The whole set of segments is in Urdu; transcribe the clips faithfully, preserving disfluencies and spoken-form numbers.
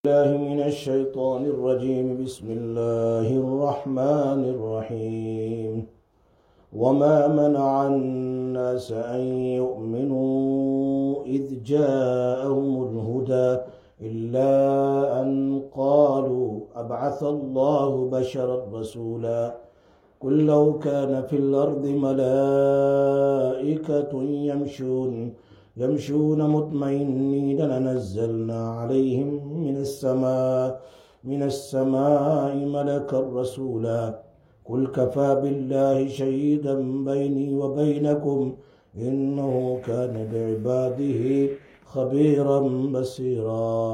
الله من الشيطان الرجيم بسم الله الرحمن الرحيم وما منع الناس أن يؤمنوا إذ جاءهم الهدى إلا أن قالوا أبعث الله بشرا رسولا قل لو كان في الأرض ملائكة يمشون يمشون مطمئنين لنزلنا عليهم من السماء من السماء ملكا رسولا قل كفى بالله شهيدا بيني وبينكم إنه كان بعباده خبيرا بصيرا۔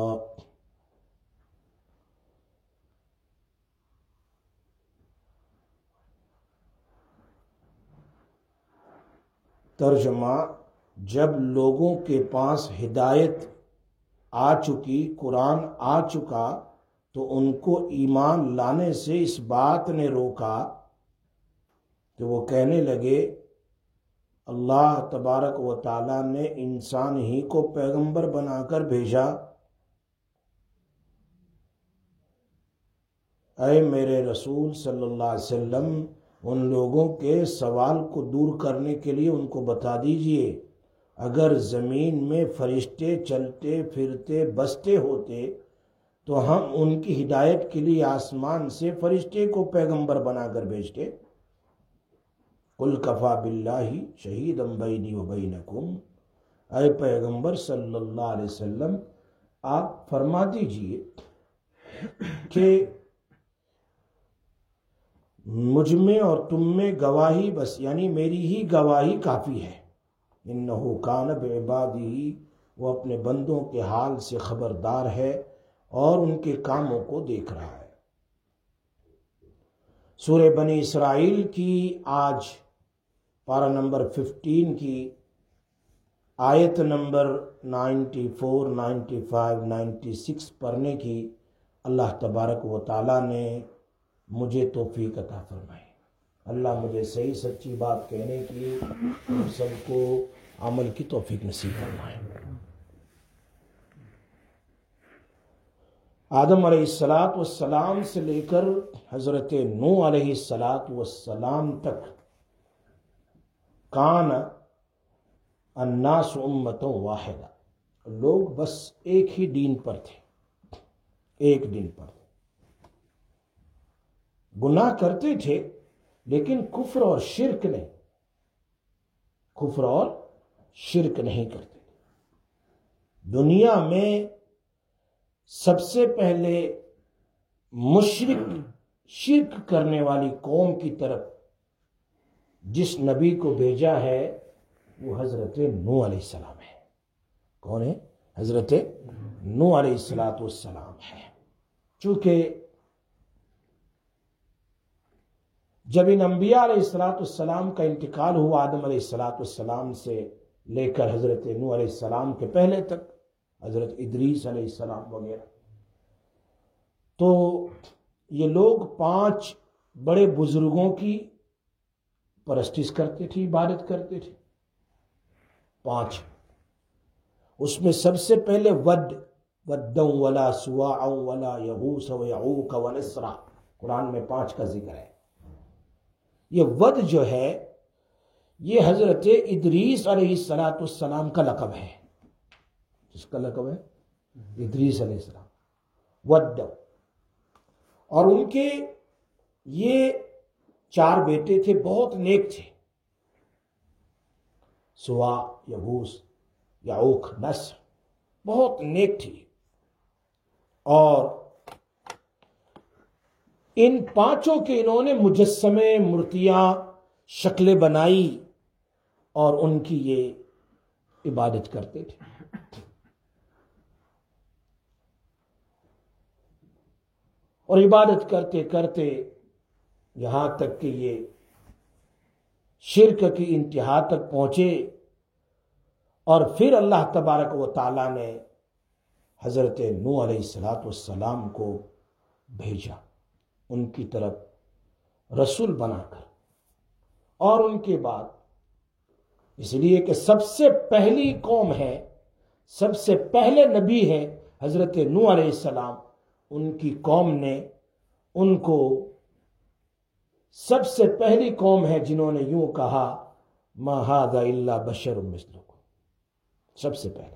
ترجمہ: جب لوگوں کے پاس ہدایت آ چکی، قرآن آ چکا، تو ان کو ایمان لانے سے اس بات نے روکا کہ وہ کہنے لگے اللہ تبارک و تعالیٰ نے انسان ہی کو پیغمبر بنا کر بھیجا، اے میرے رسول صلی اللہ علیہ وسلم ان لوگوں کے سوال کو دور کرنے کے لیے ان کو بتا دیجئے اگر زمین میں فرشتے چلتے پھرتے بستے ہوتے تو ہم ان کی ہدایت کے لیے آسمان سے فرشتے کو پیغمبر بنا کر بھیجتے۔ قل کفا باللہ شہیدا بینی و بینکم، اے پیغمبر صلی اللہ علیہ وسلم آپ فرما دیجئے کہ مجھ میں اور تم میں گواہی بس، یعنی میری ہی گواہی کافی ہے۔ انہو کان بعبادہ، وہ اپنے بندوں کے حال سے خبردار ہے اور ان کے کاموں کو دیکھ رہا ہے۔ سورہ بنی اسرائیل کی آج پارہ نمبر ففٹین کی آیت number ninety four, ninety five, ninety six پڑھنے کی اللہ تبارک و تعالیٰ نے مجھے توفیق عطا فرمائی۔ اللہ مجھے صحیح سچی بات کہنے کی، ہم سب کو عمل کی توفیق نصیب فرمائے۔ آدم علیہ الصلاۃ والسلام سے لے کر حضرت نوح علیہ الصلاۃ والسلام تک کان الناس امۃ واحدہ، لوگ بس ایک ہی دین پر تھے، ایک دین پر تھے، گناہ کرتے تھے لیکن کفر اور شرک نہیں، کفر اور شرک نہیں کرتے۔ دنیا میں سب سے پہلے مشرک شرک کرنے والی قوم کی طرف جس نبی کو بھیجا ہے وہ حضرت نوح علیہ السلام ہے۔ کون ہے؟ حضرت نوح علیہ السلام ہے۔ چونکہ جب ان انبیاء علیہ السلام کا انتقال ہوا آدم علیہ السلام سے لے کر حضرت نوح علیہ السلام کے پہلے تک، حضرت ادریس علیہ السلام وغیرہ، تو یہ لوگ پانچ بڑے بزرگوں کی پرستش کرتے تھے، عبادت کرتے تھے، پانچ۔ اس میں سب سے پہلے ود، ودًا ولا سواعا ولا یغوث ویعوق ونسرا، قرآن میں پانچ کا ذکر ہے۔ یہ ود جو ہے یہ حضرت ادریس علیہ السلام کا لقب ہے۔ جس کا لقب ہے ادریس علیہ السلام، ود، اور ان کے یہ چار بیٹے تھے، بہت نیک تھے، سوا، یغوث، یعوق، نسر، بہت نیک تھی۔ اور ان پانچوں کے انہوں نے مجسمے، مورتیاں، شکلیں بنائی اور ان کی یہ عبادت کرتے تھے۔ اور عبادت کرتے کرتے یہاں تک کہ یہ شرک کی انتہا تک پہنچے، اور پھر اللہ تبارک و تعالیٰ نے حضرت نوح علیہ السلام کو بھیجا ان کی طرف رسول بنا کر۔ اور ان کے بعد اس لیے کہ سب سے پہلی قوم ہے، سب سے پہلے نبی ہے حضرت نوح علیہ السلام، ان کی قوم نے ان کو سب سے پہلی قوم ہے جنہوں نے یوں کہا ما ھذا الا بشر مثلکم، سب سے پہلے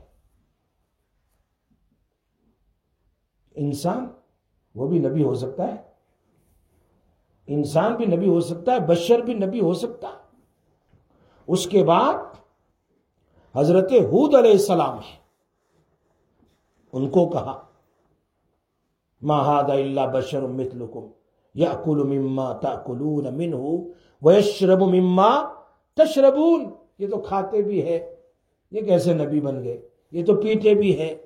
انسان وہ بھی نبی ہو سکتا ہے، انسان بھی نبی ہو سکتا ہے، بشر بھی نبی ہو سکتا ہے۔ اس کے بعد حضرت ہود علیہ السلام ہے، ان کو کہا ما ھذا الا بشر مثلکم یأکل مما تأکلون منہ ویشرب مما تشربون، یہ تو کھاتے بھی ہے، یہ کیسے نبی بن گئے؟ یہ تو پیتے بھی ہے۔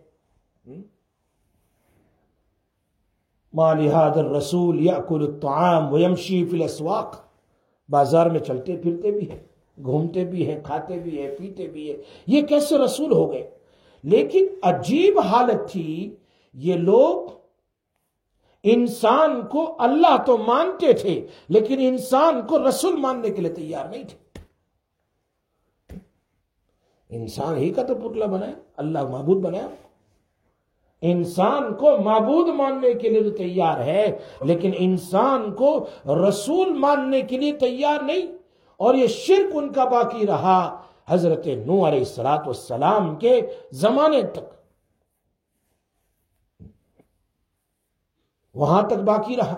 ما لہذا الرسول یأکل الطعام ویمشی فی الاسواق، بازار میں چلتے پھرتے بھی ہیں، گھومتے بھی ہیں، کھاتے بھی ہیں، پیتے بھی ہیں، یہ کیسے رسول ہو گئے؟ لیکن عجیب حالت تھی، یہ لوگ انسان کو اللہ تو مانتے تھے لیکن انسان کو رسول ماننے کے لیے تیار نہیں تھے۔ انسان ہی کا تو پتلا بنایا، اللہ معبود بنایا، انسان کو معبود ماننے کے لیے تو تیار ہے لیکن انسان کو رسول ماننے کے لیے تیار نہیں، اور یہ شرک ان کا باقی رہا حضرت نوح علیہ السلام کے زمانے تک، وہاں تک باقی رہا۔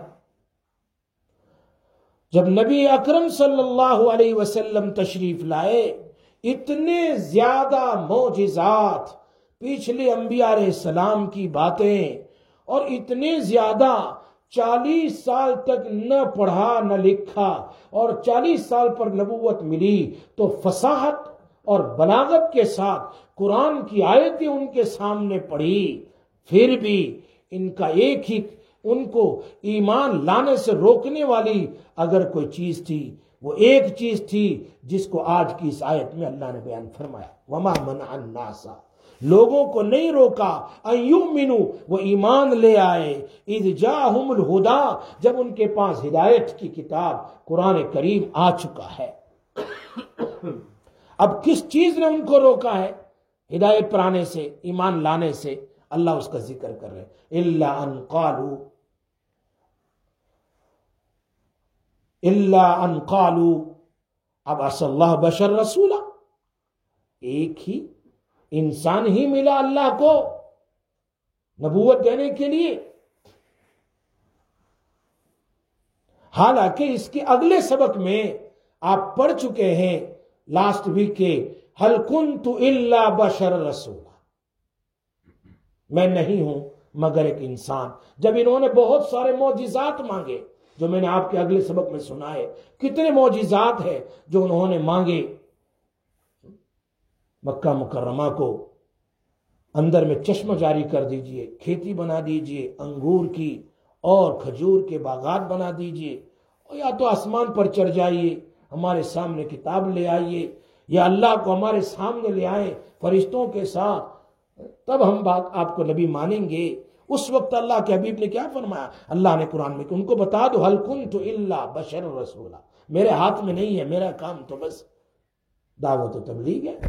جب نبی اکرم صلی اللہ علیہ وسلم تشریف لائے، اتنے زیادہ معجزات، پچھلے انبیاء علیہ السلام کی باتیں، اور اتنے زیادہ چالیس سال تک نہ پڑھا نہ لکھا، اور چالیس سال پر نبوت ملی تو فصاحت اور بلاغت کے ساتھ قرآن کی آیتیں ان کے سامنے پڑھی، پھر بھی ان کا ایک ہی، ان کو ایمان لانے سے روکنے والی اگر کوئی چیز تھی وہ ایک چیز تھی جس کو آج کی اس آیت میں اللہ نے بیان فرمایا، وما منع الناس، لوگوں کو نہیں روکا ان یؤمنوا، وہ ایمان لے آئے، اذ جاءہم الہدی، جب ان کے پاس ہدایت کی کتاب قرآن کریم آ چکا ہے۔ اب کس چیز نے ان کو روکا ہے ہدایت پر آنے سے، ایمان لانے سے؟ اللہ اس کا ذکر کر رہے ہیں، الا ان قالوا الا ان قالوا ابعث اللہ بشر رسولا، ایک ہی انسان ہی ملا اللہ کو نبوت دینے کے لیے، حالانکہ اس کے اگلے سبق میں آپ پڑھ چکے ہیں لاسٹ ویک کے، هل كنت الا بشر رسولا، میں نہیں ہوں مگر ایک انسان۔ جب انہوں نے بہت سارے معجزات مانگے جو میں نے آپ کے اگلے سبق میں سنائے، کتنے معجزات ہیں جو انہوں نے مانگے، مکہ مکرمہ کو اندر میں چشمہ جاری کر دیجئے، کھیتی بنا دیجئے انگور کی اور کھجور کے باغات بنا دیجئے، اور یا تو آسمان پر چڑھ جائیے، ہمارے سامنے کتاب لے آئیے، یا اللہ کو ہمارے سامنے لے آئیں فرشتوں کے ساتھ، تب ہم بات آپ کو نبی مانیں گے۔ اس وقت اللہ کے حبیب نے کیا فرمایا؟ اللہ نے قرآن میں کہ ان کو بتا دو هل كنت الا بشر رسولا، میرے ہاتھ میں نہیں ہے، میرا کام تو بس دعوت و تبلیغ ہے،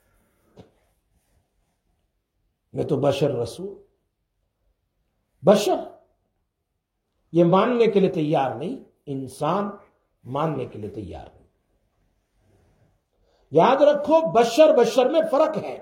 میں تو بشر رسول، بشر یہ ماننے کے لیے تیار نہیں، انسان ماننے کے لیے تیار نہیں۔ یاد رکھو بشر بشر میں فرق ہے،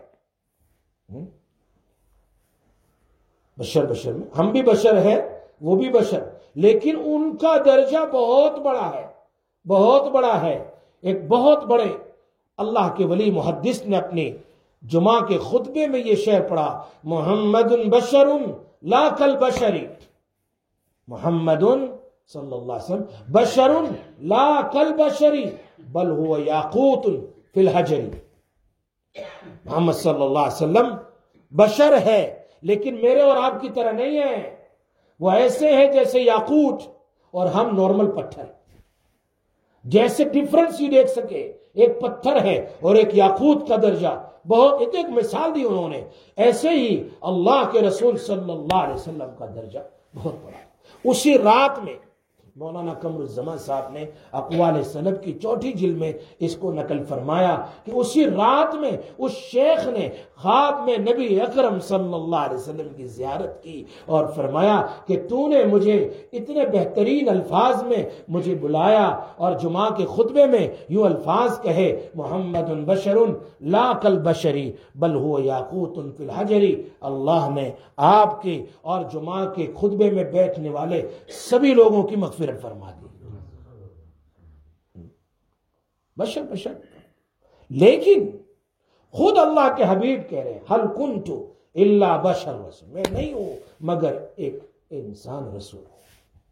بشر بشر میں ہم بھی بشر ہیں وہ بھی بشر، لیکن ان کا درجہ بہت بڑا ہے، بہت بڑا ہے۔ ایک بہت بڑے اللہ کے ولی محدث نے اپنے جمعہ کے خطبے میں یہ شعر پڑھا، محمد بشر لا کالبشر، محمد صلی اللہ علیہ وسلم بشر لا کالبشر بل هو یاقوت فی الحجر، محمد صلی اللہ علیہ وسلم بشر ہے لیکن میرے اور آپ کی طرح نہیں ہے، وہ ایسے ہیں جیسے یاقوت اور ہم نارمل پتھر، جیسے ڈیفرنس یہ دیکھ سکے، ایک پتھر ہے اور ایک یاقوت کا درجہ، بہت ایک مثال دی انہوں نے، ایسے ہی اللہ کے رسول صلی اللہ علیہ وسلم کا درجہ بہت بڑا ہے۔ اسی رات میں مولانا قمر الزمان صاحب نے اقوال سلف کی چوتھی جلد میں اس کو نقل فرمایا کہ اسی رات میں اس شیخ نے خواب میں نبی اکرم صلی اللہ علیہ وسلم کی زیارت کی اور فرمایا کہ تو نے مجھے اتنے بہترین الفاظ میں مجھے بلایا اور جمعہ کے خطبے میں یوں الفاظ کہے، محمد بشر لا کالبشری بل هو یاقوت فی الحجری۔ اللہ نے آپ کے اور جمعہ کے خطبے میں بیٹھنے والے سبھی لوگوں کی مغفرت فرما دی۔ بشر بشر لیکن خود اللہ کے حبیب کہہ رہے ہیں حل کنت الا بشر رسول، میں نہیں ہوں مگر ایک انسان رسول ہوں۔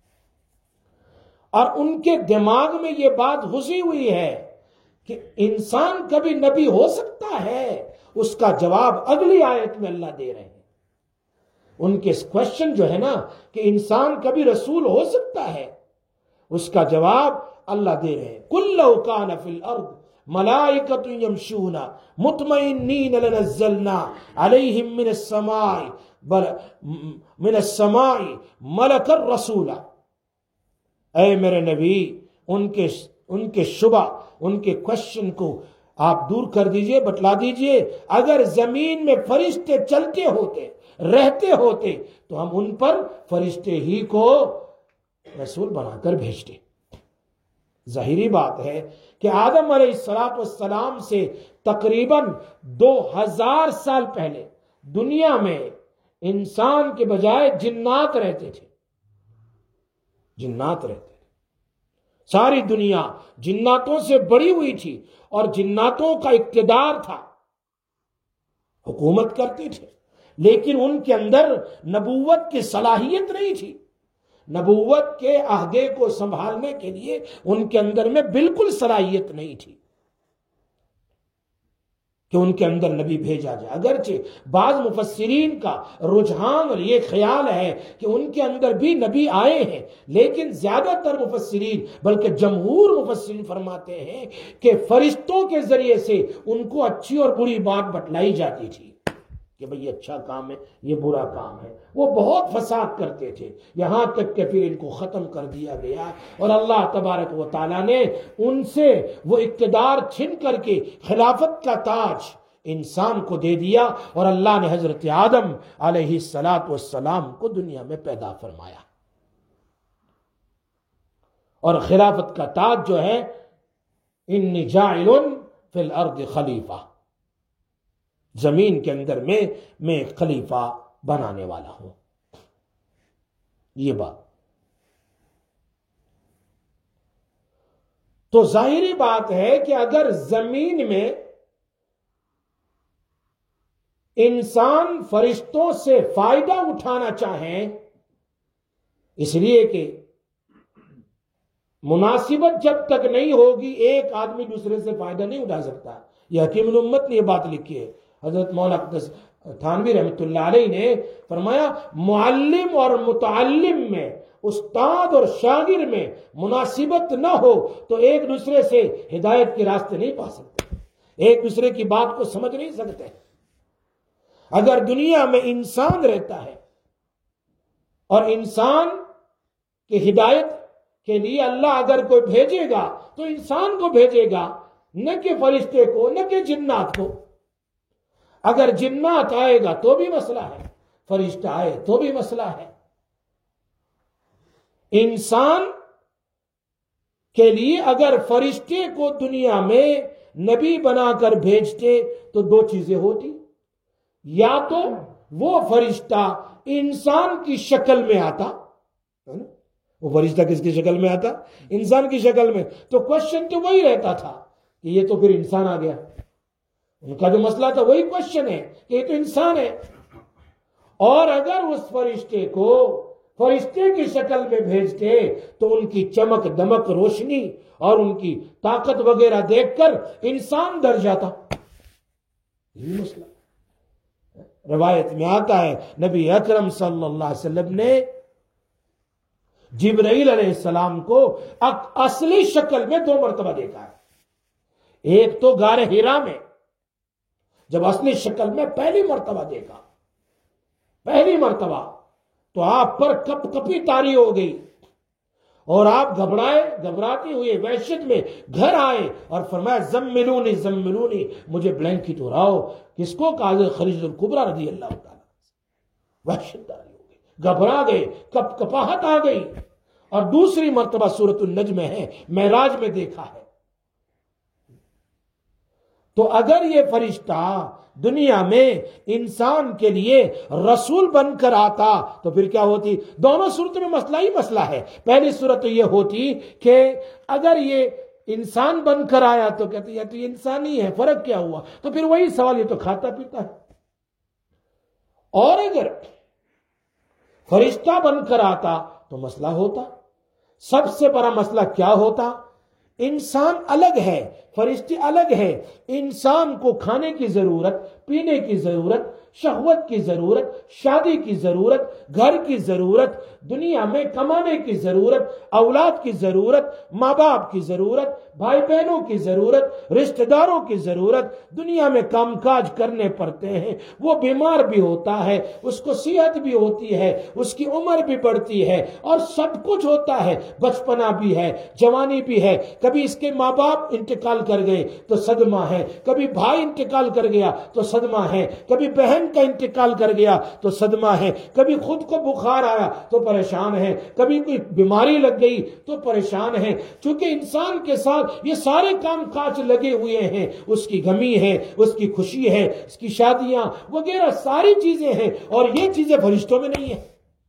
اور ان کے دماغ میں یہ بات گھسی ہوئی ہے کہ انسان کبھی نبی ہو سکتا ہے؟ اس کا جواب اگلی آیت میں اللہ دے رہے ہیں۔ ان کے کوشچن جو ہے نا کہ انسان کبھی رسول ہو سکتا ہے، اس کا جواب اللہ دے رہے ہیں۔ قُلْ لَوْ كَانَ فِي الْأَرْضِ مَلَائِكَةٌ يَمْشُونَ مُطْمَئِنِّينَ لَنَزَّلْنَا عَلَيْهِمْ مِنَ السَّمَاءِ مِنَ السَّمَاءِ مَلَكًا رَسُولًا۔ اے میرے نبی، ان کے ان کے شبہ، ان کے کوشچن کو آپ دور کر دیجئے، بتلا دیجئے۔ اگر زمین میں فرشتے چلتے ہوتے، رہتے ہوتے، تو ہم ان پر فرشتے ہی کو رسول بنا کر بھیجتے۔ ظاہری بات ہے کہ آدم علیہ السلام سے تقریباً دو ہزار سال پہلے دنیا میں انسان کے بجائے جنات رہتے تھے، جنات رہتے تھے۔ ساری دنیا جناتوں سے بڑی ہوئی تھی اور جناتوں کا اقتدار تھا، حکومت کرتے تھے، لیکن ان کے اندر نبوت کی صلاحیت نہیں تھی۔ نبوت کے عہدے کو سنبھالنے کے لیے ان کے اندر میں بالکل صلاحیت نہیں تھی کہ ان کے اندر نبی بھیجا جائے۔ اگرچہ بعض مفسرین کا رجحان اور یہ خیال ہے کہ ان کے اندر بھی نبی آئے ہیں، لیکن زیادہ تر مفسرین بلکہ جمہور مفسرین فرماتے ہیں کہ فرشتوں کے ذریعے سے ان کو اچھی اور بری بات بتلائی جاتی تھی کہ بھئی یہ اچھا کام ہے، یہ برا کام ہے۔ وہ بہت فساد کرتے تھے، یہاں تک کہ پھر ان کو ختم کر دیا گیا اور اللہ تبارک و تعالیٰ نے ان سے وہ اقتدار چھن کر کے خلافت کا تاج انسان کو دے دیا، اور اللہ نے حضرت آدم علیہ السلام کو دنیا میں پیدا فرمایا۔ اور خلافت کا تاج جو ہے، انی جاعل فی الارض خلیفہ، زمین کے اندر میں میں خلیفہ بنانے والا ہوں۔ یہ بات تو ظاہری بات ہے کہ اگر زمین میں انسان فرشتوں سے فائدہ اٹھانا چاہیں، اس لیے کہ مناسبت جب تک نہیں ہوگی ایک آدمی دوسرے سے فائدہ نہیں اٹھا سکتا۔ یہ حکیم الامت نے یہ بات لکھی ہے۔ حضرت مولانا تھانوی رحمۃ اللہ علیہ نے فرمایا، معلم اور متعلم میں، استاد اور شاگرد میں مناسبت نہ ہو تو ایک دوسرے سے ہدایت کے راستے نہیں پا سکتے، ایک دوسرے کی بات کو سمجھ نہیں سکتے۔ اگر دنیا میں انسان رہتا ہے اور انسان کی ہدایت کے لیے اللہ اگر کوئی بھیجے گا تو انسان کو بھیجے گا، نہ کہ فرشتے کو، نہ کہ جنات کو۔ اگر جنات آئے گا تو بھی مسئلہ ہے، فرشتہ آئے تو بھی مسئلہ ہے۔ انسان کے لیے اگر فرشتے کو دنیا میں نبی بنا کر بھیجتے تو دو چیزیں ہوتی، یا تو وہ فرشتہ انسان کی شکل میں آتا، وہ فرشتہ کس کی شکل میں آتا؟ انسان کی شکل میں، تو کوشچن تو وہی رہتا تھا کہ یہ تو پھر انسان آ گیا۔ ان کا جو مسئلہ تھا وہی کوشچن ہے کہ یہ تو انسان ہے۔ اور اگر اس فرشتے کو فرشتے کی شکل میں بھیجتے تو ان کی چمک دمک روشنی اور ان کی طاقت وغیرہ دیکھ کر انسان ڈر جاتا۔ یہ مسئلہ روایت میں آتا ہے، نبی اکرم صلی اللہ علیہ وسلم نے جبرائیل علیہ السلام کو اصلی شکل میں دو مرتبہ دیکھا ہے۔ ایک تو غار حرا میں جب اصلی شکل میں پہلی مرتبہ دیکھا، پہلی مرتبہ تو آپ پر کپ کپی طاری ہو گئی، اور آپ گھبرائے گھبراتے ہوئے وحشت میں گھر آئے اور فرمایا زملونی زملونی، مجھے بلینکٹ اڑاؤ. کس کو کہا؟ خدیجہ الکبریٰ رضی اللہ تعالیٰ. وحشت داری ہو گئی، گھبرا گئے، کپ کپاہٹ آ گئی. اور دوسری مرتبہ سورۃ النجم میں ہے، معراج میں دیکھا ہے. تو اگر یہ فرشتہ دنیا میں انسان کے لیے رسول بن کر آتا تو پھر کیا ہوتی؟ دونوں صورتوں میں مسئلہ ہی مسئلہ ہے. پہلی صورت تو یہ ہوتی کہ اگر یہ انسان بن کر آیا تو کہتے ہیں تو یہ انسان ہی ہے، فرق کیا ہوا؟ تو پھر وہی سوال، یہ تو کھاتا پیتا ہے. اور اگر فرشتہ بن کر آتا تو مسئلہ ہوتا. سب سے بڑا مسئلہ کیا ہوتا؟ انسان الگ ہے، فرشتے الگ ہے. انسان کو کھانے کی ضرورت، پینے کی ضرورت، شہوت کی ضرورت، شادی کی ضرورت، گھر کی ضرورت، دنیا میں کمانے کی ضرورت، اولاد کی ضرورت، ماں باپ کی ضرورت، بھائی بہنوں کی ضرورت، رشتہ داروں کی ضرورت، دنیا میں کام کاج کرنے پڑتے ہیں. وہ بیمار بھی ہوتا ہے، اس کو صحت بھی ہوتی ہے، اس کی عمر بھی بڑھتی ہے، اور سب کچھ ہوتا ہے. بچپنا بھی ہے، جوانی بھی ہے. کبھی اس کے ماں باپ انتقال کر گئے تو صدمہ ہے، کبھی بھائی انتقال کر گیا تو صدمہ ہے، کبھی بہن کا انتقال کر گیا تو صدمہ ہے، کبھی خود کو بخار آیا تو پریشان ہے، کبھی کوئی بیماری لگ گئی تو پریشان ہے. چونکہ انسان کے ساتھ یہ سارے کام کاج لگے ہوئے ہیں. اس کی غمی ہے، اس کی خوشی ہے، اس کی شادیاں وغیرہ ساری چیزیں ہیں، اور یہ چیزیں فرشتوں میں نہیں ہیں.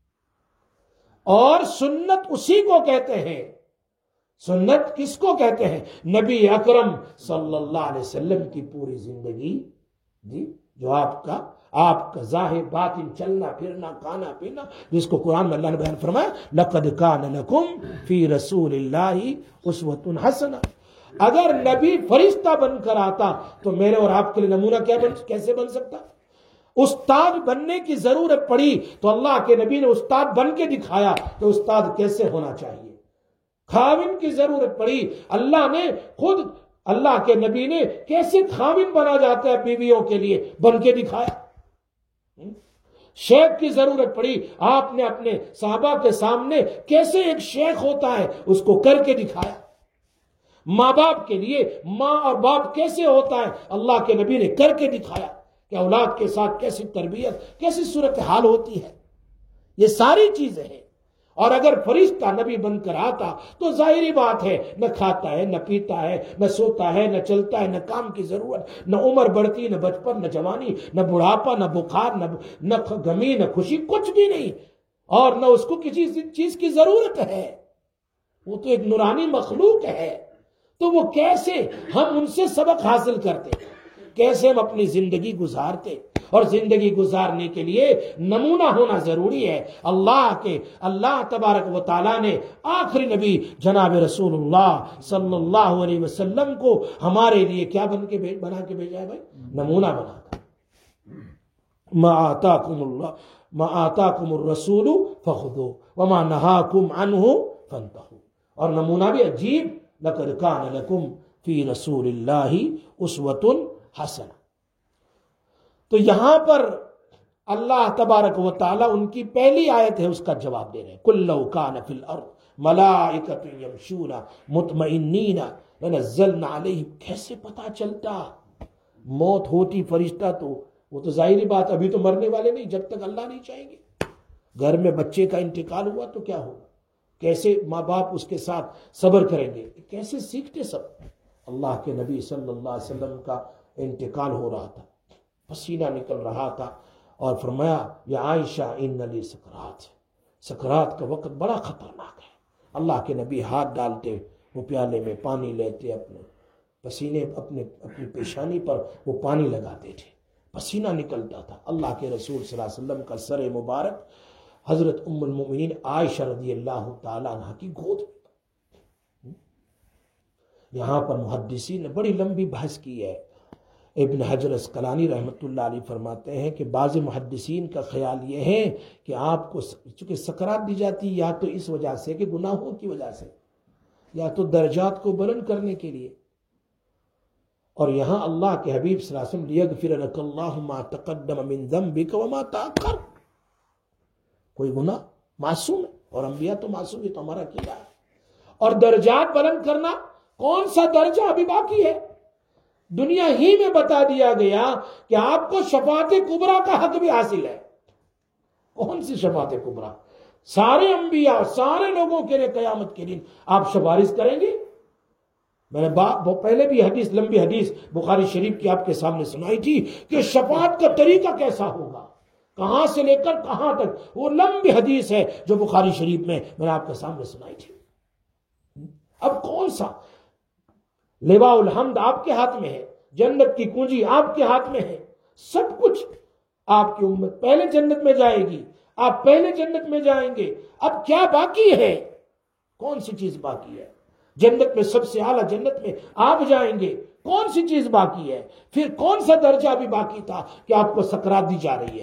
اور سنت اسی کو کہتے ہیں. سنت کس کو کہتے ہیں؟ نبی اکرم صلی اللہ علیہ وسلم کی پوری زندگی، جی جو آپ کا آپ کا ظاہر باطن، چلنا پھرنا، کھانا پینا، جس کو قرآن میں اللہ نے بیان فرمایا لَقَدْ كَانَ لَكُمْ فِي رَسُولِ اللَّهِ أُسْوَةٌ حَسَنَةٌ. اگر نبی فرشتہ بن کر آتا تو میرے اور آپ کے لیے نمونہ کیا بن کیسے بن سکتا؟ استاد بننے کی ضرورت پڑی تو اللہ کے نبی نے استاد بن کے دکھایا تو استاد کیسے ہونا چاہیے. خاوند کی ضرورت پڑی، اللہ نے خود اللہ کے نبی نے کیسے خاوند بنا جاتا ہے بیویوں کے لیے بن کے دکھایا. شیخ کی ضرورت پڑی، آپ نے اپنے صحابہ کے سامنے کیسے ایک شیخ ہوتا ہے اس کو کر کے دکھایا. ماں باپ کے لیے ماں اور باپ کیسے ہوتا ہے اللہ کے نبی نے کر کے دکھایا کہ اولاد کے ساتھ کیسی تربیت، کیسی صورتحال ہوتی ہے. یہ ساری چیزیں ہیں. اور اگر فرشتہ نبی بن کر آتا تو ظاہری بات ہے، نہ کھاتا ہے، نہ پیتا ہے، نہ سوتا ہے، نہ چلتا ہے، نہ کام کی ضرورت، نہ عمر بڑھتی، نہ بچپن، نہ جوانی، نہ بڑھاپا، نہ بخار، نہ غمی، نہ خوشی، کچھ بھی نہیں. اور نہ اس کو کسی چیز کی ضرورت ہے. وہ تو ایک نورانی مخلوق ہے. تو وہ کیسے ہم ان سے سبق حاصل کرتے، کیسے ہم اپنی زندگی گزارتے. اور زندگی گزارنے کے لیے نمونہ ہونا ضروری ہے. اللہ کے اللہ تبارک و تعالیٰ نے آخری نبی جناب رسول اللہ صلی اللہ علیہ وسلم کو ہمارے لیے کیا بن کے بنا کے بھیجا ہے بھائی؟ نمونہ بنا کر. ما آتاکم اللہ ما آتاکم الرسول فخذوہ وما نہاکم عنہ فانتہوا. اور نمونہ بھی عجیب، لقد کان لکم فی رسول اللہ اسوۃ حسنہ. تو یہاں پر اللہ تبارک و تعالیٰ ان کی پہلی آیت ہے اس کا جواب دے رہے ہیں. قُلْ لَوْ كَانَ فِي الْأَرْضِ مَلَائِكَةٌ يَمْشُونَ مُطْمَئِنِّينَ لَنَزَّلْنَا عَلَيْهِمْ. کیسے پتا چلتا موت ہوتی فرشتہ؟ تو وہ تو ظاہری بات، ابھی تو مرنے والے نہیں جب تک اللہ نہیں چاہیں گے. گھر میں بچے کا انتقال ہوا تو کیا ہوگا؟ کیسے ماں باپ اس کے ساتھ صبر کریں گے؟ کیسے سیکھتے سب؟ اللہ کے نبی صلی اللہ علیہ وسلم کا انتقال ہو رہا تھا، پسینہ نکل رہا تھا، اور فرمایا یا عائشہ ان لی سکرات. سکرات کا وقت بڑا خطرناک ہے. اللہ کے نبی ہاتھ ڈالتے وہ پیالے میں پانی لیتے، اپنے پسینے اپنے اپنی پیشانی پر وہ پانی لگاتے تھے، پسینہ نکلتا تھا. اللہ کے رسول صلی اللہ علیہ وسلم کا سر مبارک حضرت ام المؤمنین عائشہ رضی اللہ تعالیٰ عنہ کی گود. یہاں پر محدثین نے بڑی لمبی بحث کی ہے. ابن حجر اسقلانی رحمۃ اللہ علیہ فرماتے ہیں کہ بعض محدثین کا خیال یہ ہے کہ آپ کو چونکہ سکرات دی جاتی یا تو اس وجہ سے کہ گناہوں کی وجہ سے، یا تو درجات کو بلند کرنے کے لیے. اور یہاں اللہ کے حبیب صلی اللہ علیہ وسلم لیغفر لک اللہ ما تقدم من ذنبک وما تأخر. کوئی گناہ معصوم ہے، اور انبیاء تو معصوم، یہ تو ہمارا عقیدہ ہے. اور درجات بلند کرنا، کون سا درجہ ابھی باقی ہے؟ دنیا ہی میں بتا دیا گیا کہ آپ کو شفاعت کبریٰ کا حق بھی حاصل ہے۔ کون سی شفاعت کبریٰ؟ سارے انبیاء، سارے لوگوں کے لیے قیامت کے دن آپ سفارش کریں گے۔ میں نے پہلے بھی حدیث، لمبی حدیث بخاری شریف کی آپ کے سامنے سنائی تھی کہ شفاعت کا طریقہ کیسا ہوگا، کہاں سے لے کر کہاں تک، وہ لمبی حدیث ہے جو بخاری شریف میں میں نے آپ کے سامنے سنائی تھی۔ اب کون سا؟ لواء الحمد آپ کے ہاتھ میں ہے، جنت کی کنجی آپ کے ہاتھ میں ہے، سب کچھ آپ کی امت پہلے جنت میں جائے گی، آپ پہلے جنت میں جائیں گے۔ اب کیا باقی ہے؟ کون سی چیز باقی ہے؟ جنت میں سب سے اعلیٰ جنت میں آپ جائیں گے، کون سی چیز باقی ہے؟ پھر کون سا درجہ بھی باقی تھا کہ آپ کو سکرات دی جا رہی ہے؟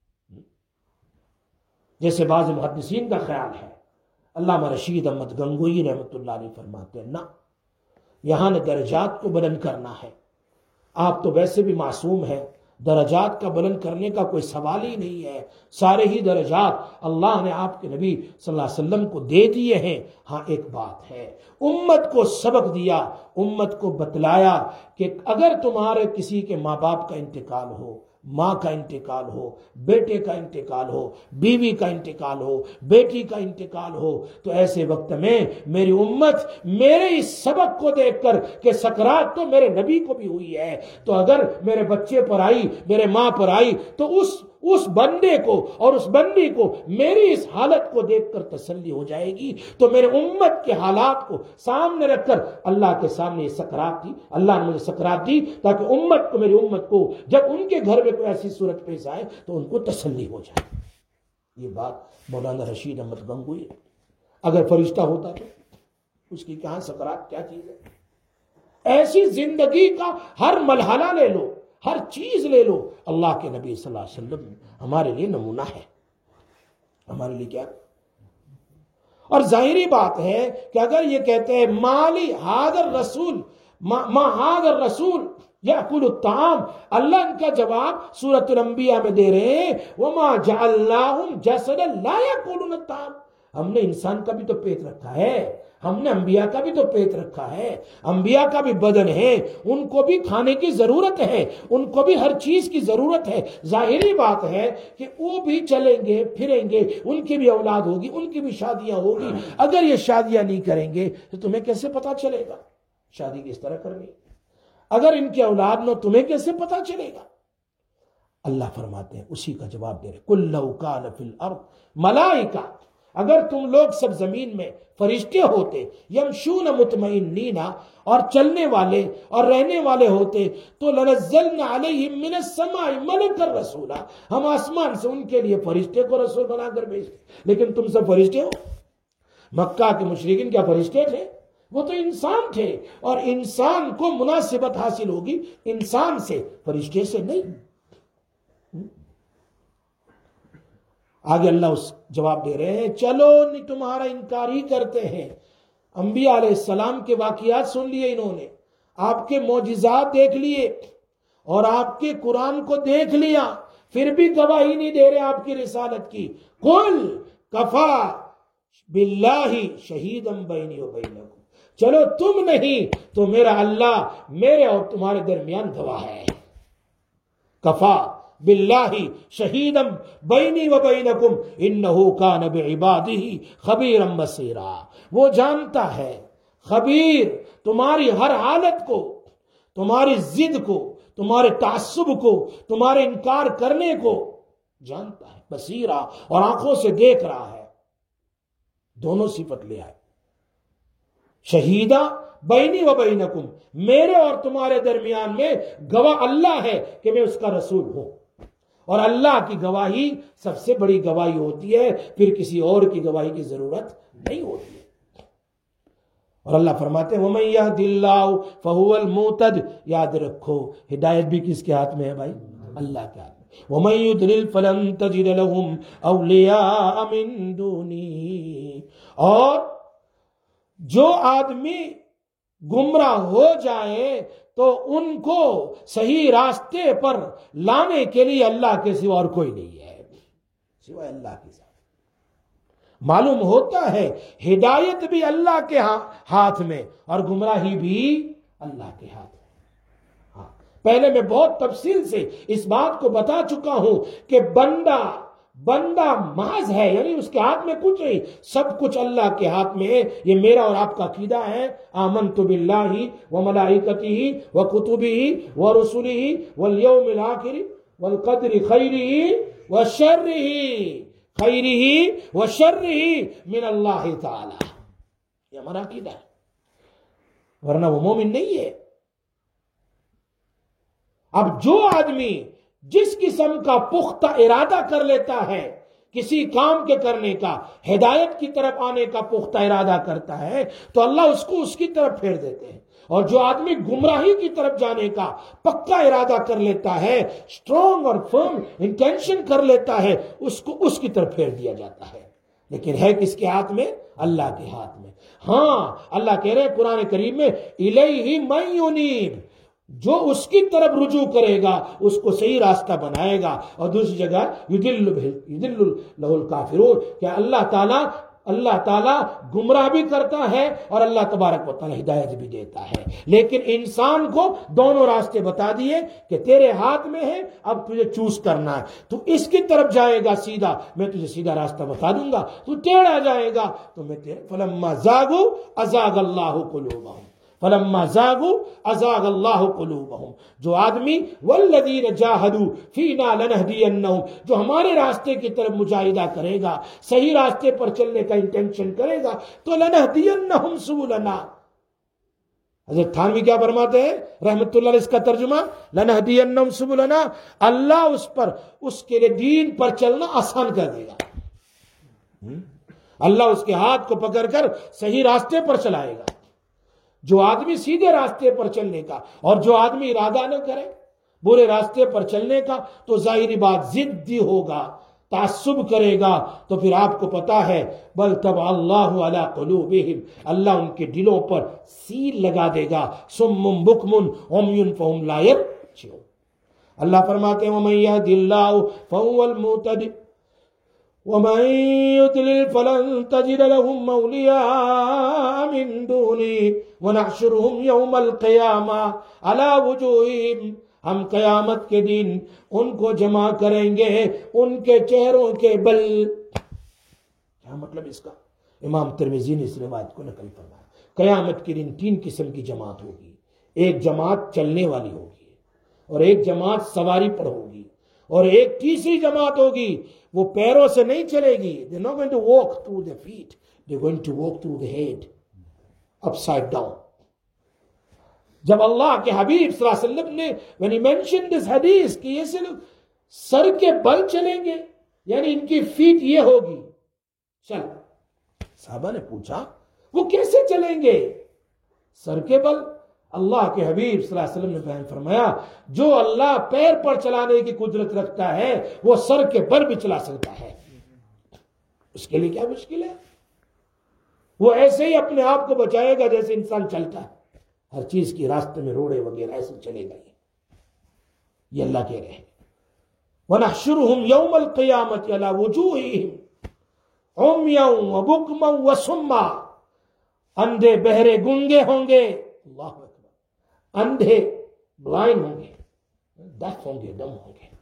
جیسے بعض محدثین کا خیال ہے، علامہ رشید احمد گنگوئی رحمۃ اللہ علیہ فرماتے ہیں نہ، یہاں نے درجات کو بلند کرنا ہے، آپ تو ویسے بھی معصوم ہیں، درجات کا بلند کرنے کا کوئی سوال ہی نہیں ہے، سارے ہی درجات اللہ نے آپ کے نبی صلی اللہ علیہ وسلم کو دے دیے ہیں۔ ہاں ایک بات ہے، امت کو سبق دیا، امت کو بتلایا کہ اگر تمہارے کسی کے ماں باپ کا انتقال ہو، ماں کا انتقال ہو، بیٹے کا انتقال ہو، بیوی کا انتقال ہو، بیٹی کا انتقال ہو، تو ایسے وقت میں میری امت میرے اس سبق کو دیکھ کر کہ سکرات تو میرے نبی کو بھی ہوئی ہے، تو اگر میرے بچے پر آئی، میرے ماں پر آئی، تو اس اس بندے کو اور اس بندی کو میری اس حالت کو دیکھ کر تسلی ہو جائے گی۔ تو میرے امت کے حالات کو سامنے رکھ کر اللہ کے سامنے یہ سکرات تھی، اللہ نے مجھے سکرات دی تاکہ امت کو، میری امت کو جب ان کے گھر میں کوئی ایسی صورت پیش آئے تو ان کو تسلی ہو جائے۔ یہ بات مولانا رشید احمد گنگوئی ہے۔ اگر فرشتہ ہوتا تو اس کی کہاں سکرات کیا چیز ہے؟ ایسی زندگی کا ہر مرحلہ لے لو، ہر چیز لے لو، اللہ کے نبی صلی اللہ علیہ وسلم ہمارے لیے نمونہ ہے، ہمارے لیے کیا؟ اور ظاہری بات ہے کہ اگر یہ کہتے ہیں مالی حاضر رسول ما حاضر رسول یأکل الطعام، اللہ ان کا جواب سورۃ الانبیاء میں دے رہے ہیں وما جعلناہم جسدا لا یأکلون الطعام، ہم نے انسان کا بھی تو پیٹ رکھا ہے، ہم نے انبیاء کا بھی تو پیٹ رکھا ہے، انبیاء کا بھی بدن ہے، ان کو بھی کھانے کی ضرورت ہے، ان کو بھی ہر چیز کی ضرورت ہے۔ ظاہری بات ہے کہ وہ بھی چلیں گے پھریں گے، ان کی بھی اولاد ہوگی، ان کی بھی شادیاں ہوگی۔ اگر یہ شادیاں نہیں کریں گے تو تمہیں کیسے پتا چلے گا شادی کس طرح کرنی؟ اگر ان کی اولاد نہ، تمہیں کیسے پتا چلے گا؟ اللہ فرماتے ہیں، اسی کا جواب دے رہے قُلْ لَوْ كَانَ فِي الْأَرْضِ مَلَائِكَةٌ، اگر تم لوگ سب زمین میں فرشتے ہوتے، یمشون مطمئنین، اور چلنے والے اور رہنے والے ہوتے، تو لنزلنا علیہم من السماء ملکا رسولا، ہم آسمان سے ان کے لیے فرشتے کو رسول بنا کر بھیجتے۔ لیکن تم سب فرشتے ہو؟ مکہ کے مشرکین کیا فرشتے تھے؟ وہ تو انسان تھے، اور انسان کو مناسبت حاصل ہوگی انسان سے، فرشتے سے نہیں۔ آگے اللہ اس جواب دے رہے ہیں چلو تمہارا انکار ہی کرتے ہیں، انبیاء علیہ السلام کے واقعات سن لیے انہوں نے، آپ کے معجزات دیکھ لیے اور آپ کے قرآن کو دیکھ لیا، پھر بھی گواہی نہیں دے رہے آپ کی رسالت کی۔ قل کفا باللہ شہیدا بینی و بینکم، چلو تم نہیں تو میرا اللہ میرے اور تمہارے درمیان گواہ ہے۔ کفا باللہ شہیدا بینی و بینکم انہ کان بعبادہ خبیرا بصیرا، وہ جانتا ہے، خبیر، تمہاری ہر حالت کو، تمہاری ضد کو، تمہارے تعصب کو، تمہارے انکار کرنے کو جانتا ہے، بصیرا، اور آنکھوں سے دیکھ رہا ہے۔ دونوں صفت لے آئے، شہیدہ بینی و بینکم، میرے اور تمہارے درمیان میں گواہ اللہ ہے کہ میں اس کا رسول ہوں، اور اللہ کی گواہی سب سے بڑی گواہی ہوتی ہے، پھر کسی اور کی گواہی کی ضرورت نہیں ہوتی ہے۔ اور اللہ فرماتے ہیں وَمَن يَهْدِ اللَّهُ فَهُوَ الْمُهْتَدِ، یاد رکھو ہدایت بھی کس کے ہاتھ میں ہے بھائی؟ اللہ کے ہاتھ میں۔ وَمَن يُضْلِلْ فَلَن تَجِدَ لَهُمْ أَوْلِيَاءَ مِن دُونِهِ، اور جو آدمی گمراہ ہو جائے تو ان کو صحیح راستے پر لانے کے لیے اللہ کے سوا اور کوئی نہیں ہے، سوائے اللہ کے ساتھ۔ معلوم ہوتا ہے ہدایت بھی اللہ کے ہاتھ میں اور گمراہی بھی اللہ کے ہاتھ میں۔ ہاں، پہلے میں بہت تفصیل سے اس بات کو بتا چکا ہوں کہ بندہ بندہ محض ہے، یعنی اس کے ہاتھ میں کچھ نہیں، سب کچھ اللہ کے ہاتھ میں ہے۔ یہ میرا اور آپ کا عقیدہ ہے۔ آمنت باللہ وملائکتہ وکتبہ ورسلہ والیوم الآخر والقدر خیرہ وشرہ خیرہ وشرہ من اللہ تعالی، یہ ہمارا عقیدہ ہے، ورنہ وہ مومن نہیں ہے۔ اب جو آدمی جس قسم کا پختہ ارادہ کر لیتا ہے کسی کام کے کرنے کا، ہدایت کی طرف آنے کا پختہ ارادہ کرتا ہے، تو اللہ اس کو اس کی طرف پھیر دیتے ہیں، اور جو آدمی گمراہی کی طرف جانے کا پکا ارادہ کر لیتا ہے، اسٹرانگ اور فرم انٹینشن کر لیتا ہے، اس کو اس کی طرف پھیر دیا جاتا ہے۔ لیکن ہے کس کے ہاتھ میں؟ اللہ کے ہاتھ میں۔ ہاں، اللہ کہہ رہے ہیں قرآن کریم میں الیہ من ینیب، جو اس کی طرف رجوع کرے گا اس کو صحیح راستہ بنائے گا۔ اور دوسری جگہ یضل یضل لہ الکافرون، کہ اللہ تعالیٰ اللہ تعالیٰ گمراہ بھی کرتا ہے اور اللہ تبارک و تعالیٰ ہدایت بھی دیتا ہے۔ لیکن انسان کو دونوں راستے بتا دیے کہ تیرے ہاتھ میں ہے، اب تجھے چوز کرنا ہے۔ تو اس کی طرف جائے گا سیدھا، میں تجھے سیدھا راستہ بتا دوں گا، تو ٹیڑھا جائے گا تو میں تیرے فلما زاغوا ازاغ اللہ قلوبہم فلما زاغوا ازاغ اللہ قلوبہم، جو آدمی والذین جاہدوا فینا لنہدینہم، جو ہمارے راستے کی طرف مجاہدہ کرے گا، صحیح راستے پر چلنے کا انٹینشن کرے گا، تو لنہدینہم سبلنا۔ حضرت تھانوی کیا فرماتے ہیں رحمت اللہ علیہ، اس کا ترجمہ لنہدینہم سبلنا، اللہ اس پر اس کے لیے دین پر چلنا آسان کر دے گا، اللہ اس کے ہاتھ کو پکڑ کر صحیح راستے پر چلائے گا۔ جو آدمی سیدھے راستے پر چلنے کا اور جو آدمی ارادہ نہ کرے برے راستے پر چلنے کا، تو ظاہری بات ضدی ہوگا، تعصب کرے گا، تو پھر آپ کو پتا ہے بل طبع اللہ علی قلوبہم، اللہ ان کے دلوں پر سیل لگا دے گا، صم بکم عمی فہم لا یرجعون۔ اللہ فرماتے ہیں ومن یہد اللہ فہو المہتدی ومن يضلل فلن تجد لهم أولياء من دوني ونحشرهم يوم القيامة على وجوههم، ہم قیامت کے دن ان کو جمع کریں گے ان کے چہروں کے بل۔ کیا مطلب اس کا؟ امام ترمذی نے اس روایت کو نقل فرمایا، قیامت کے دن تین قسم کی جماعت ہوگی، ایک جماعت چلنے والی ہوگی، اور ایک جماعت سواری پر ہوگی، اور ایک تیسری جماعت ہوگی وہ پیروں سے نہیں چلے گی۔ they're not going to walk through their feet, they're going to walk through the head, upside down۔ جب اللہ کے حبیب صلی اللہ علیہ وسلم نے when he mentioned this hadith کہ یہ سے لوگ سر کے بل چلیں گے، یعنی ان کی فیٹ یہ ہوگی، چل صحابہ نے پوچھا وہ کیسے چلیں گے سر کے بل؟ اللہ کے حبیب صلی اللہ علیہ وسلم نے بیان فرمایا جو اللہ پیر پر چلانے کی قدرت رکھتا ہے وہ سر کے بل بھی چلا سکتا ہے، اس کے لیے کیا مشکل ہے؟ وہ ایسے ہی اپنے آپ کو بچائے گا جیسے انسان چلتا ہے، ہر چیز کی راستے میں روڑے وغیرہ ایسے چلے گا۔ یہ اللہ کہہ رہے ہیں وَنَحْشُرُهُمْ يَوْمَ الْقِيَامَةِ عَلَى وُجُوهِهِمْ عُمْيًا وَبُكْمًا وَصُمًّا، اندھے بہرے گنگے ہوں گے، اللہ اکبر، اندھے بلائنڈ ہوں گے، ڈیف ہوں گے، ڈم ہوں گے۔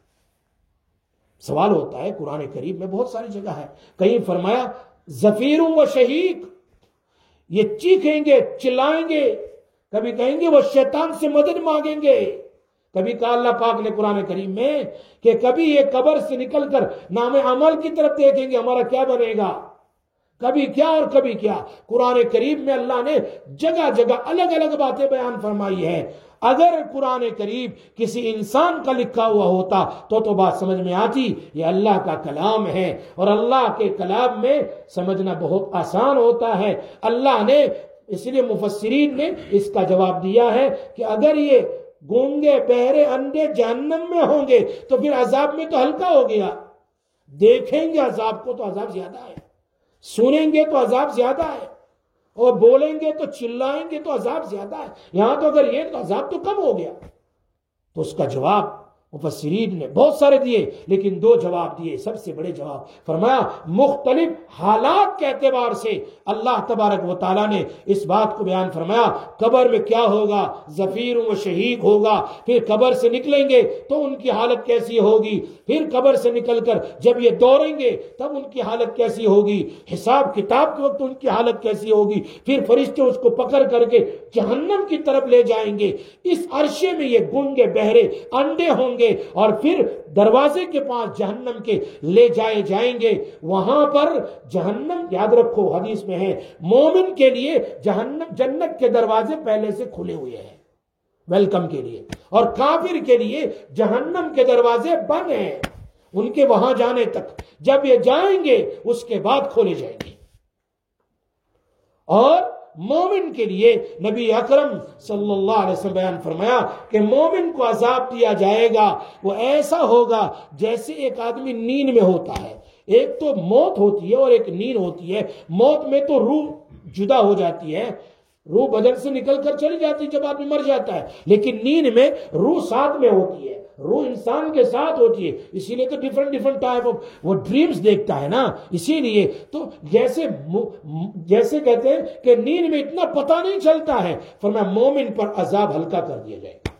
سوال ہوتا ہے قرآن کریم میں بہت ساری جگہ ہے، کہیں فرمایا زفیر و شہیق، یہ چیخیں گے چلائیں گے، کبھی کہیں گے وہ شیطان سے مدد مانگیں گے، کبھی کہا اللہ پاک نے قرآن کریم میں کہ کبھی یہ قبر سے نکل کر نام عمل کی طرف دیکھیں گے ہمارا کیا بنے گا، کبھی کیا اور کبھی کیا۔ قرآن کریم میں اللہ نے جگہ جگہ الگ الگ باتیں بیان فرمائی ہے۔ اگر قرآن کریم کسی انسان کا لکھا ہوا ہوتا تو تو بات سمجھ میں آتی، یہ اللہ کا کلام ہے، اور اللہ کے کلام میں سمجھنا بہت آسان ہوتا ہے۔ اللہ نے اس لیے مفسرین نے اس کا جواب دیا ہے کہ اگر یہ گونگے بہرے اندھے جہنم میں ہوں گے تو پھر عذاب میں تو ہلکا ہو گیا، دیکھیں گے عذاب کو تو عذاب زیادہ ہے، سنیں گے تو عذاب زیادہ ہے، اور بولیں گے تو چلائیں گے تو عذاب زیادہ ہے، یہاں تو اگر یہ تو عذاب تو کم ہو گیا۔ تو اس کا جواب مفسرین نے بہت سارے دیے لیکن دو جواب دیے، سب سے بڑے جواب فرمایا مختلف حالات کے اعتبار سے اللہ تبارک و تعالیٰ نے اس بات کو بیان فرمایا۔ قبر میں کیا ہوگا، زفیر و شہیق ہوگا، پھر قبر سے نکلیں گے تو ان کی حالت کیسی ہوگی، پھر قبر سے نکل کر جب یہ دوڑیں گے تب ان کی حالت کیسی ہوگی، حساب کتاب کے وقت ان کی حالت کیسی ہوگی، پھر فرشتے اس کو پکڑ کر کے جہنم کی طرف لے جائیں گے، اس عرصے میں یہ گونگے بہرے انڈے ہوں گے اور پھر دروازے کے پاس جہنم کے لے جائے جائیں گے۔ وہاں پر جہنم، یاد رکھو حدیث میں ہے، مومن کے لیے جہنم جنت کے دروازے پہلے سے کھلے ہوئے ہیں ویلکم کے لیے، اور کافر کے لیے جہنم کے دروازے بند ہیں ان کے وہاں جانے تک، جب یہ جائیں گے اس کے بعد کھولے جائیں گے۔ اور مومن کے لیے نبی اکرم صلی اللہ علیہ وسلم بیان فرمایا کہ مومن کو عذاب دیا جائے گا، وہ ایسا ہوگا جیسے ایک آدمی نیند میں ہوتا ہے۔ ایک تو موت ہوتی ہے اور ایک نیند ہوتی ہے۔ موت میں تو روح جدا ہو جاتی ہے، روح بدن سے نکل کر چلی جاتی ہے جب آدمی مر جاتا ہے، لیکن نیند میں روح ساتھ میں ہوتی ہے، روح انسان کے ساتھ ہوتی ہے، اسی لیے تو ڈیفرنٹ ڈیفرنٹ ٹائپ آف وہ ڈریمز دیکھتا ہے نا، اسی لیے تو جیسے جیسے کہتے ہیں کہ نیند میں اتنا پتہ نہیں چلتا ہے، فرمایا مومن پر عذاب ہلکا کر دیا جائے گا،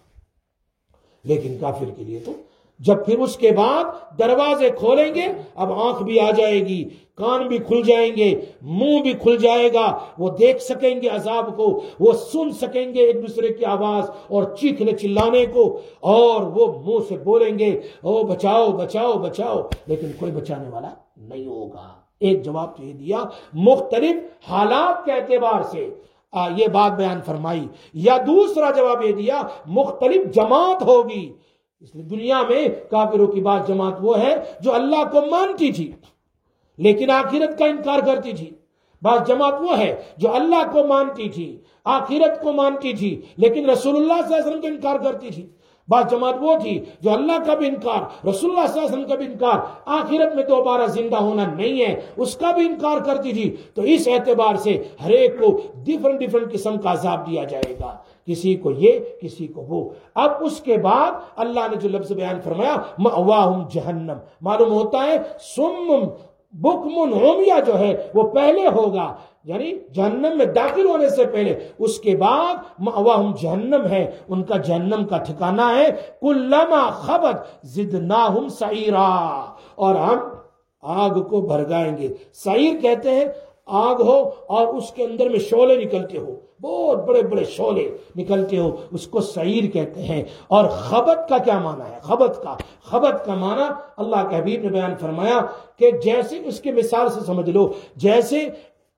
لیکن کافر کے لیے تو جب پھر اس کے بعد دروازے کھولیں گے، اب آنکھ بھی آ جائے گی، کان بھی کھل جائیں گے، منہ بھی کھل جائے گا، وہ دیکھ سکیں گے عذاب کو، وہ سن سکیں گے ایک دوسرے کی آواز اور چیخنے چلانے کو، اور وہ منہ سے بولیں گے او بچاؤ بچاؤ بچاؤ، لیکن کوئی بچانے والا نہیں ہوگا۔ ایک جواب تو یہ دیا مختلف حالات کے اعتبار سے آ, یہ بات بیان فرمائی، یا دوسرا جواب یہ دیا مختلف جماعت ہوگی۔ اس لیے دنیا میں کافروں کی بات جماعت وہ ہے جو اللہ کو مانتی تھی لیکن آخرت کا انکار کرتی تھی، بعض جماعت وہ ہے جو اللہ کو مانتی تھی، آخرت کو مانتی تھی لیکن رسول اللہ صلی اللہ علیہ وسلم کا انکار کرتی تھی، بعض جماعت وہ تھی جو اللہ کا بھی انکار، رسول اللہ صلی اللہ علیہ وسلم کا بھی انکار، آخرت میں دوبارہ زندہ ہونا نہیں ہے اس کا بھی انکار کرتی تھی۔ تو اس اعتبار سے ہر ایک کو ڈیفرنٹ ڈیفرنٹ قسم کا عذاب دیا جائے گا، کسی کو یہ کسی کو وہ۔ اب اس کے بعد اللہ نے جو لفظ بیان فرمایا مأواہم جہنم، معلوم ہوتا ہے سم بکم عمیہ جو ہے وہ پہلے ہوگا، یعنی جہنم میں داخل ہونے سے پہلے، اس کے بعد مأواہم جہنم ہے، ان کا جہنم کا ٹھکانہ ہے، کلما خبت زدناہم سعیرا، اور ہم آگ کو بھرگائیں گے۔ سعیر کہتے ہیں آگ ہو اور اس کے اندر میں شعلے نکلتے ہو، بہت بڑے بڑے شعلے نکلتے ہو، اس کو سعیر کہتے ہیں۔ اور خبت کا کیا معنی ہے؟ خبت کا خبت کا معنی اللہ کے حبیب نے بیان فرمایا کہ جیسے اس کے مثال سے سمجھ لو، جیسے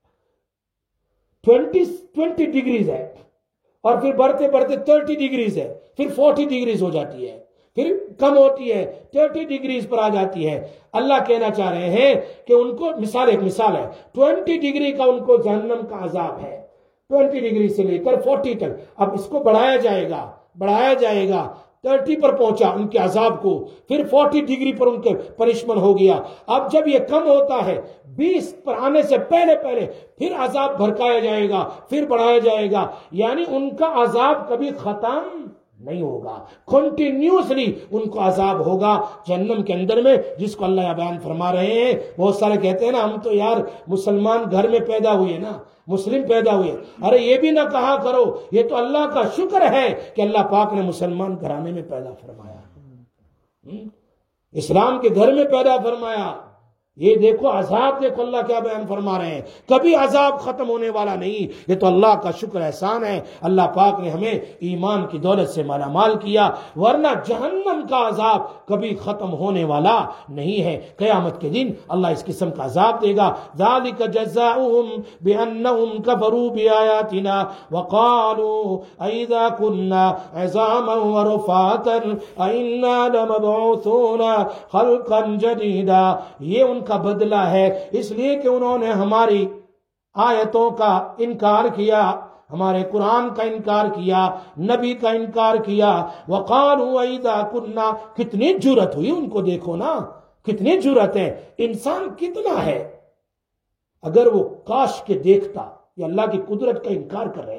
ٹوینٹی ٹوینٹی ڈگریز ہے اور پھر بڑھتے بڑھتے تھرٹی ڈگریز ہے، پھر فورٹی ڈگریز ہو جاتی ہے، پھر کم ہوتی ہے تھرٹی ڈگریز پر آ جاتی ہے۔ اللہ کہنا چاہ رہے ہیں کہ ان کو مثال ایک مثال ہے، ٹوینٹی ڈگری کا ان کو جہنم کا عذاب ہے، ٹوینٹی ڈگری سے لے کر فورٹی تک۔ اب اس کو بڑھایا جائے گا بڑھایا جائے گا تھرٹی پر پہنچا ان کے عذاب کو، پھر فورٹی ڈگری پر ان کے پنشمنٹ ہو گیا۔ اب جب یہ کم ہوتا ہے بیس پر آنے سے پہلے پہلے پھر عذاب بھڑکایا جائے گا، پھر بڑھایا جائے گا، یعنی ان کا عذاب کبھی ختم نہیں ہوگا، کنٹینیوسلی ان کو عذاب ہوگا جہنم کے اندر میں، جس کو اللہ بیان فرما رہے ہیں۔ بہت سارے کہتے ہیں نا ہم تو یار مسلمان گھر میں پیدا ہوئے نا، مسلم پیدا ہوئے، ارے یہ بھی نہ کہا کرو، یہ تو اللہ کا شکر ہے کہ اللہ پاک نے مسلمان گھرانے میں پیدا فرمایا، اسلام کے گھر میں پیدا فرمایا۔ یہ دیکھو عذاب، دیکھو اللہ کیا بیان فرما رہے ہیں، کبھی عذاب ختم ہونے والا نہیں، یہ تو اللہ کا شکر احسان ہے، اللہ پاک نے ہمیں ایمان کی دولت سے مالا مال کیا، ورنہ جہنم کا عذاب کبھی ختم ہونے والا نہیں ہے۔ قیامت کے دن اللہ اس قسم کا عذاب دے گا۔ ذالک جزاؤہم بانہم کفروا بآیاتنا وقالوا اذا كنا عظاما ورفاتا ائنا لمبعوثون خلقا جدیدا، یہ ان کا بدلہ ہے اس لیے کہ انہوں نے ہماری آیتوں کا انکار کیا، ہمارے قرآن کا انکار کیا، نبی کا انکار کیا۔ وقالوا اذا كنا، کتنی جرأت ہوئی ان کو، دیکھو نا کتنی جرأت ہے، انسان کتنا ہے، اگر وہ کاش کے دیکھتا، یہ اللہ کی قدرت کا انکار کر رہے ہیں نا،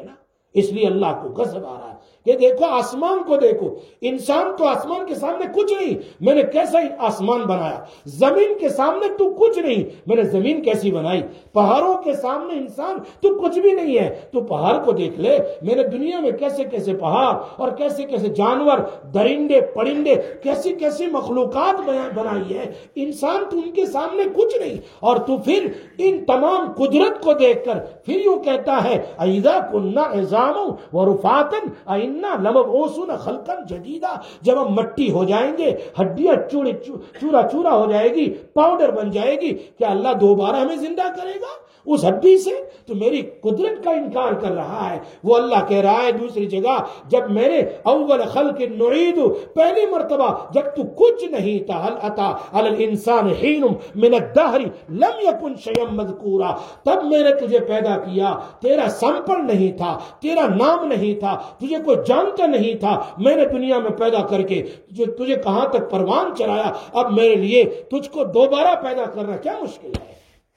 اس لیے اللہ کو غضب آ رہا ہے کہ دیکھو آسمان کو دیکھو، انسان تو آسمان کے سامنے کچھ نہیں، میں نے کیسا آسمان بنایا، زمین کے سامنے تو کچھ نہیں، میں نے زمین کیسی بنائی، پہاڑوں کے سامنے انسان تو کچھ بھی نہیں ہے، تو پہاڑ کو دیکھ لے، میں نے دنیا میں کیسے کیسے پہاڑ اور کیسے کیسے جانور، درندے پرندے، کیسی کیسی مخلوقات بنائی ہے، انسان تو ان کے سامنے کچھ نہیں، اور تو پھر ان تمام قدرت کو دیکھ کر پھر یوں کہتا ہے اذا كنا عظاما ورفاتا ائنا لمبعوثون خلقا جدیدا، جب ہم مٹی ہو جائیں گے، ہڈیاں چوڑی چورا چورا ہو جائے گی، پاؤڈر بن جائے گی، کیا اللہ دوبارہ ہمیں زندہ کرے گا اس ہڈی سے؟ تو میری قدرت کا انکار کر رہا ہے۔ وہ اللہ کہہ رہا ہے دوسری جگہ، جب میں نے اول خلق نعید، پہلی مرتبہ جب تو کچھ نہیں تھا، هل اتى على الانسان حين من الدهر لم يكن شيئا مذكورا، تب میں نے تجھے پیدا کیا، تیرا سیمپل نہیں تھا، تیرا نام نہیں تھا، تجھے کوئی جانتا نہیں تھا، میں نے دنیا میں پیدا کر کے تجھے کہاں تک پروان چلایا، اب میرے لیے تجھ کو دوبارہ پیدا کرنا کیا مشکل ہے؟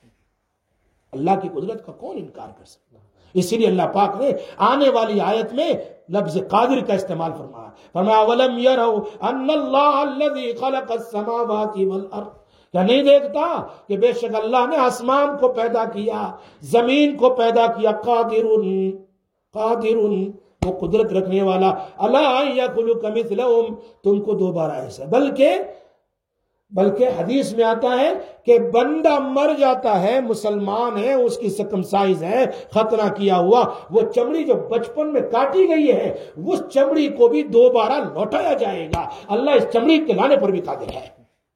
اللہ کی قدرت کا کون انکار کر سکتا؟ اسی لیے اللہ پاک نے آنے والی آیت میں لفظ قادر کا استعمال فرمایا، فرمایا وَلَمْ يَرَوْا أَنَّ اللَّهَ الَّذِي خَلَقَ السَّمَاوَاتِ وَالْأَرْضِ، کیا نہیں دیکھتا کہ بے شک اللہ نے آسمان کو پیدا کیا، زمین کو پیدا کیا، قادر قادر وہ قدرت رکھنے والا، أَلَا أَن يَخْلُقَ مِثْلَهُمْ، تم کو دوبارہ ایسا، بلکہ بلکہ حدیث میں آتا ہے کہ بندہ مر جاتا ہے، مسلمان ہے، اس کی سرکمسائز ہے، ختنہ کیا ہوا، وہ چمڑی جو بچپن میں کاٹی گئی ہے اس چمڑی کو بھی دوبارہ لوٹایا جائے گا۔ اللہ اس چمڑی کے لانے پر بھی قادر ہے،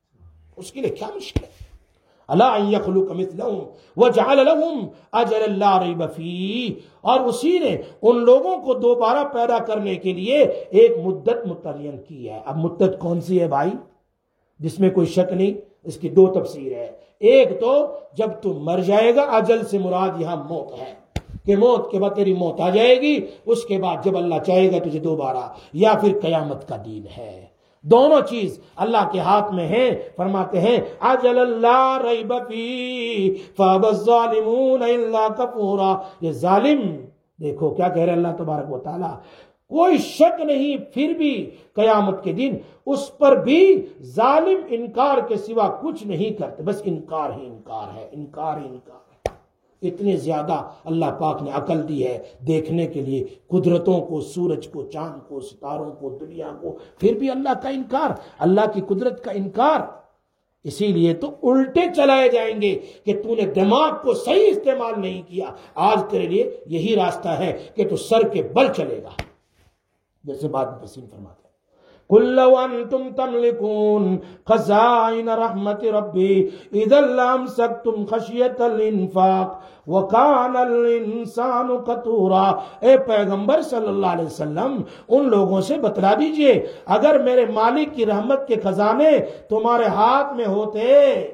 اس کے لیے کیا مشکل ہے؟ الا ان يخلق مثلهم وجعل لهم اجلا لا ريب فيه، اور اسی نے ان لوگوں کو دوبارہ پیدا کرنے کے لیے ایک مدت متعین کی ہے۔ اب مدت کون سی ہے بھائی؟ جس میں کوئی شک نہیں، اس کی دو تفسیر ہے۔ ایک تو جب تو مر جائے گا، اجل سے مراد یہاں موت ہے کہ موت کے بعد تیری موت آ جائے گی، اس کے بعد جب اللہ چاہے گا تجھے دوبارہ، یا پھر قیامت کا دن ہے۔ دونوں چیز اللہ کے ہاتھ میں ہیں۔ فرماتے ہیں اجل لا ریب فیہ فابى الظالمون الا کفورا، یہ ظالم، دیکھو کیا کہہ رہے اللہ تبارک و تعالی، کوئی شک نہیں پھر بھی قیامت کے دن اس پر بھی ظالم انکار کے سوا کچھ نہیں کرتے، بس انکار ہی انکار ہے، انکار ہی انکار ہے۔ اتنے زیادہ اللہ پاک نے عقل دی ہے دیکھنے کے لیے قدرتوں کو، سورج کو، چاند کو، ستاروں کو، دنیا کو، پھر بھی اللہ کا انکار، اللہ کی قدرت کا انکار۔ اسی لیے تو الٹے چلائے جائیں گے کہ تو نے دماغ کو صحیح استعمال نہیں کیا، آج تیرے لیے یہی راستہ ہے کہ تو سر کے بل چلے گا، جیسے بعد میں تفصیل فرماتے ہیں قُلْ لَوْ أَنْتُمْ تَمْلِكُونَ خَزَائِنَ رَحْمَةِ رَبِّي إِذًا لَّأَمْسَكْتُمْ خَشْيَةَ الْإِنفَاقِ وَكَانَ الْإِنسَانُ قَتُورًا۔ اے پیغمبر صلی اللہ علیہ وسلم ان لوگوں سے بتلا دیجئے، اگر میرے مالک کی رحمت کے خزانے تمہارے ہاتھ میں ہوتے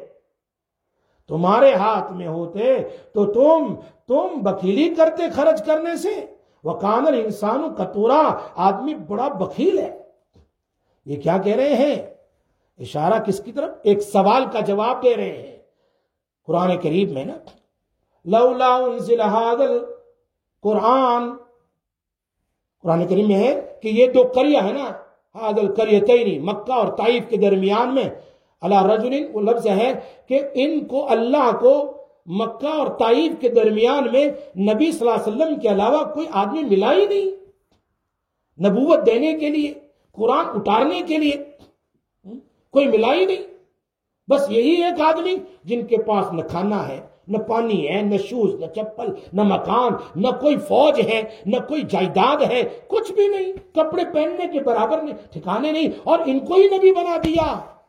تمہارے ہاتھ میں ہوتے تو تم تم بخیلی کرتے خرچ کرنے سے۔ وَكَانَ الْإِنسَانُ قَتُورًا، آدمی بڑا بخیل ہے۔ یہ کیا کہہ رہے ہیں؟ اشارہ کس کی طرف؟ ایک سوال کا جواب دے رہے ہیں۔ قرآن کریم میں نا لولا انزل هذا القرآن، قرآن کریم میں ہے کہ یہ دو قریہ ہے نا، هذا القریتین، مکہ اور طائف کے درمیان میں، علی رجل، وہ لفظ ہے کہ ان کو اللہ کو مکہ اور طائف کے درمیان میں نبی صلی اللہ علیہ وسلم کے علاوہ کوئی آدمی ملا ہی نہیں، نبوت دینے کے لیے، قرآن اتارنے کے لیے کوئی ملا ہی نہیں، بس یہی ایک آدمی جن کے پاس نہ کھانا ہے، نہ پانی ہے، نہ شوز، نہ چپل، نہ مکان، نہ کوئی فوج ہے، نہ کوئی جائیداد ہے، کچھ بھی نہیں، کپڑے پہننے کے برابر نہیں، ٹھکانے نہیں، اور ان کو ہی نبی بنا دیا۔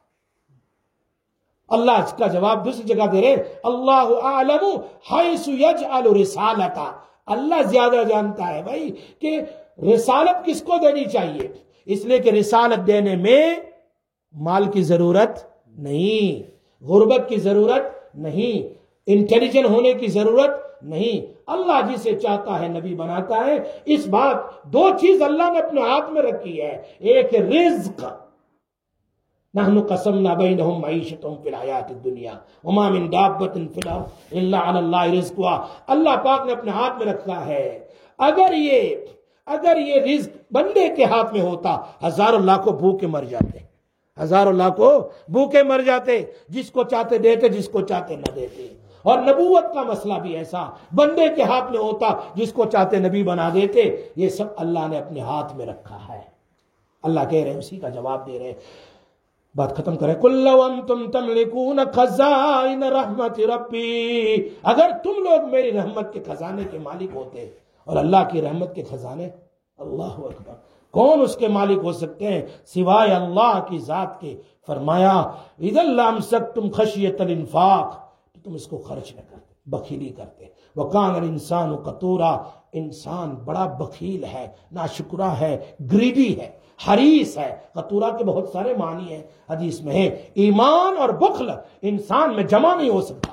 اللہ اس کا جواب دوسری جگہ دے رہے، اللہ اعلم حیث یجعل رسالتہ، اللہ زیادہ جانتا ہے بھائی کہ رسالت کس کو دینی چاہیے، اس لیے کہ رسالت دینے میں مال کی ضرورت نہیں، غربت کی ضرورت نہیں، انٹیلیجنٹ ہونے کی ضرورت نہیں، اللہ جسے چاہتا ہے نبی بناتا ہے۔ اس بات دو چیز اللہ نے اپنے ہاتھ میں رکھی ہے، ایک رزق، نحن قسمنا بینہم معیشتہم فی الحیات الدنیا وما من دابۃ فی الارض الا علی اللہ رزقها، اللہ پاک نے اپنے ہاتھ میں رکھا ہے۔ اگر یہ اگر یہ رزق بندے کے ہاتھ میں ہوتا ہزاروں لاکھوں بھوکے مر جاتے، ہزاروں لاکھوں بھوکے مر جاتے، جس کو چاہتے دیتے، جس کو چاہتے نہ دیتے۔ اور نبوت کا مسئلہ بھی ایسا، بندے کے ہاتھ میں ہوتا، جس کو چاہتے نبی بنا دیتے۔ یہ سب اللہ نے اپنے ہاتھ میں رکھا ہے۔ اللہ کہہ رہے ہیں، اسی کا جواب دے رہے ہیں۔ بات ختم کریں۔ قُل لَوْ أَنْتُمْ تَمْلِكُونَ خَزَائِنَ رَحْمَةِ رَبِّي، اگر تم لوگ میری رحمت کے خزانے کے مالک ہوتے، اور اللہ کی رحمت کے خزانے، اللہ اکبر، کون اس کے مالک ہو سکتے ہیں سوائے اللہ کی ذات کے؟ فرمایا اِذًا لَأَمْسَكْتُمْ خَشْيَةَ الْإِنفَاقِ، تو تم اس کو خرچ نہ کرتے، بخیلی کرتے۔ وَكَانَ الْإِنسَانُ قَتُورًا، انسان بڑا بخیل ہے، ناشکرا ہے، گریڈی ہے، حریص ہے۔ قطورہ کے بہت سارے معنی ہیں، حدیث میں ہے۔ ایمان اور بخل انسان میں جمع نہیں ہو سکتا،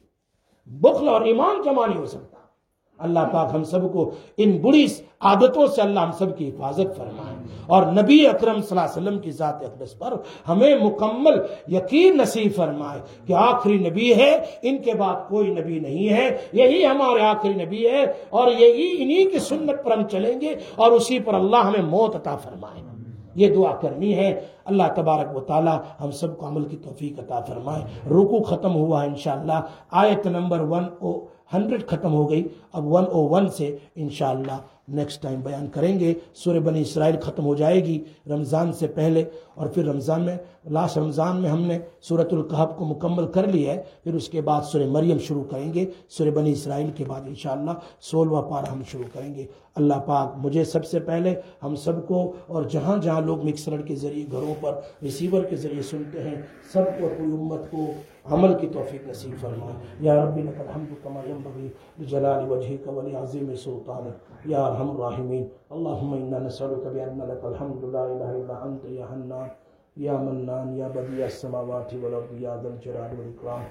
بخل اور ایمان جمع نہیں ہو سکتا۔ اللہ پاک ہم سب کو ان بری عادتوں سے اللہ ہم سب کی حفاظت فرمائے، اور نبی اکرم صلی اللہ علیہ وسلم کی ذات اقدس پر ہمیں مکمل یقین نصیب فرمائے کہ آخری نبی ہے، ان کے بعد کوئی نبی نہیں ہے، یہی ہمارے آخری نبی ہے، اور یہی انہی کی سنت پر ہم چلیں گے، اور اسی پر اللہ ہمیں موت عطا فرمائے۔ یہ دعا کرنی ہے۔ اللہ تبارک و تعالی ہم سب کو عمل کی توفیق عطا فرمائے۔ رکوع ختم ہوا ہے انشاءاللہ، آیت نمبر ون او ہنڈریڈ ختم ہو گئی، اب ون او ون سے انشاءاللہ نیکسٹ ٹائم بیان کریں گے۔ سورہ بنی اسرائیل ختم ہو جائے گی رمضان سے پہلے، اور پھر رمضان میں لاسٹ رمضان میں ہم نے سورۃ الکہف کو مکمل کر لیا ہے، پھر اس کے بعد سورہ مریم شروع کریں گے۔ سورہ بنی اسرائیل کے بعد انشاءاللہ سولہواں پارہ ہم شروع کریں گے۔ اللہ پاک مجھے سب سے پہلے ہم سب کو، اور جہاں جہاں لوگ مکسر کے ذریعے گھروں پر ریسیور کے ذریعے سنتے ہیں، سب کو پوری امت کو عمل کی توفیق نصیب فرمائے۔ یا ربی لک الحمد کما ینبغی لجلال وجہک ولعظیم سلطانک یا ارحم الراحمین۔ اللہم انا نسألک بان لک الحمد لا الہ الا انت یا حنان یا منان یا بدیع السماوات والارض یا ذا الجلال والاکرام۔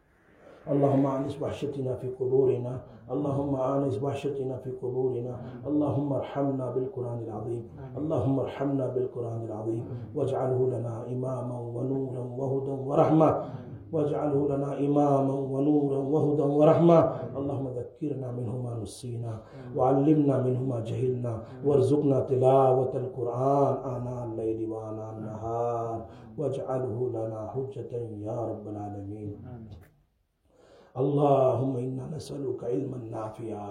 اللهم آنس وحشتنا في قبورنا، اللهم آنس وحشتنا في قبورنا، اللهم ارحمنا بالقرآن العظيم، اللهم ارحمنا بالقرآن العظيم، واجعله لنا إماما ونورا وهدى ورحمة، واجعله لنا إماما ونورا وهدى ورحمة، اللهم ذكرنا منه ما نسينا وعلمنا منه ما جهلنا، وارزقنا تلاوة القرآن آناء الليل وآناء النهار، واجعله لنا حجة يا رب العالمين۔ اللهم إنا نسألك علما نافعا،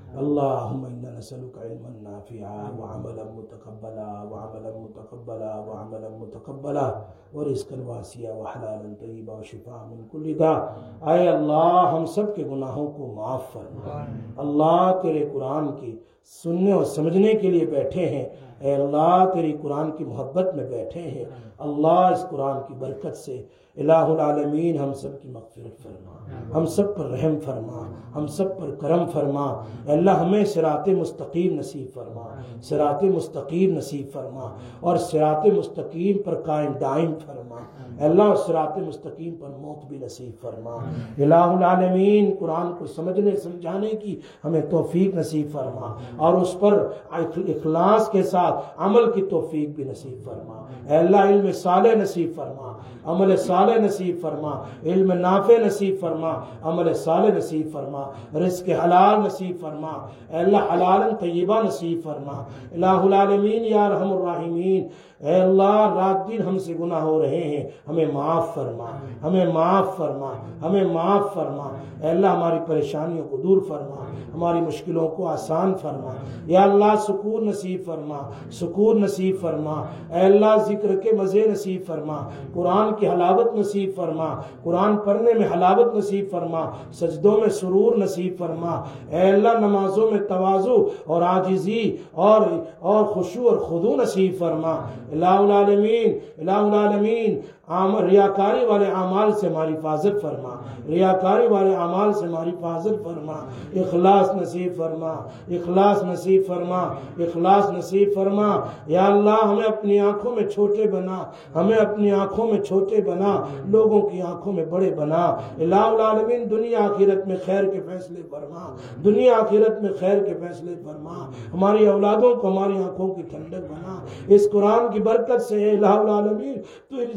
اللهم إنا نسألك علما نافعا وعملا متقبلا وعملا متقبلا وعملا متقبلا ورزقا واسعا وحلالا طيبا وشفاء من كل داء۔ اے اللہ ہم سب کے گناہوں کو معاف فرما۔ اللہ تیرے قرآن کی سننے اور سمجھنے کے لیے بیٹھے ہیں، اے اللہ تیری قرآن کی محبت میں بیٹھے ہیں، اللہ اس قرآن کی برکت سے الہ العالمین ہم سب کی مغفرت فرما، ہم سب پر رحم فرما، ہم سب پر کرم فرما۔ اے اللہ ہمیں صراط مستقیم نصیب فرما، صراط مستقیم نصیب فرما، اور صراط مستقیم پر قائم دائم فرما۔ اے اللہ صراط مستقیم پر موت بھی نصیب فرما۔ الہ العالمین قرآن کو سمجھنے سمجھانے کی ہمیں توفیق نصیب فرما، اور اس پر اخلاص کے ساتھ عمل کی توفیق بھی نصیب فرما۔ اے اللہ علم صالح نصیب فرما، عمل صالح نصیب فرما، علم نافع نصیب فرما، عمل صالح نصیب فرما، رزق حلال نصیب فرما، اے اللہ حلالا طیبہ نصیب فرما۔ الہ العالمین یا ارحم الراحمین، اے اللہ رات دن ہم سے گناہ ہو رہے ہیں، ہمیں معاف فرما، ہمیں معاف فرما، ہمیں معاف فرما۔ اے اللہ ہماری پریشانیوں کو دور فرما، ہماری مشکلوں کو آسان فرما۔ یا اللہ سکون نصیب فرما، سکون نصیب فرما۔ اے اللہ ذکر کے مزے نصیب فرما، قرآن کی حلاوت نصیب فرما، قرآن پڑھنے میں حلاوت نصیب فرما، سجدوں میں سرور نصیب فرما۔ اے اللہ نمازوں میں تواضع اور عاجزی اور اور خشوع اور خضوع نصیب فرما۔ الہ العالمین، الہ العالمین ریاکاری والے اعمال سے ہماری حفاظت فرما، ریاکاری والے اعمال سے ہماری حفاظت فرما، اخلاص نصیب فرما، اخلاص نصیب فرما، اخلاص نصیب فرما۔ یا اللہ ہمیں اپنی آنکھوں میں چھوٹے بنا، ہمیں اپنی آنکھوں میں چھوٹے بنا، لوگوں کی آنکھوں میں بڑے بنا۔ الہ العالمین دنیا آخرت میں خیر کے فیصلے فرما، دنیا آخرت میں خیر کے فیصلے فرما، ہماری اولادوں کو ہماری آنکھوں کی ٹھنڈک بنا۔ اس قرآن کی برکت سے الہ العالمین تو ذات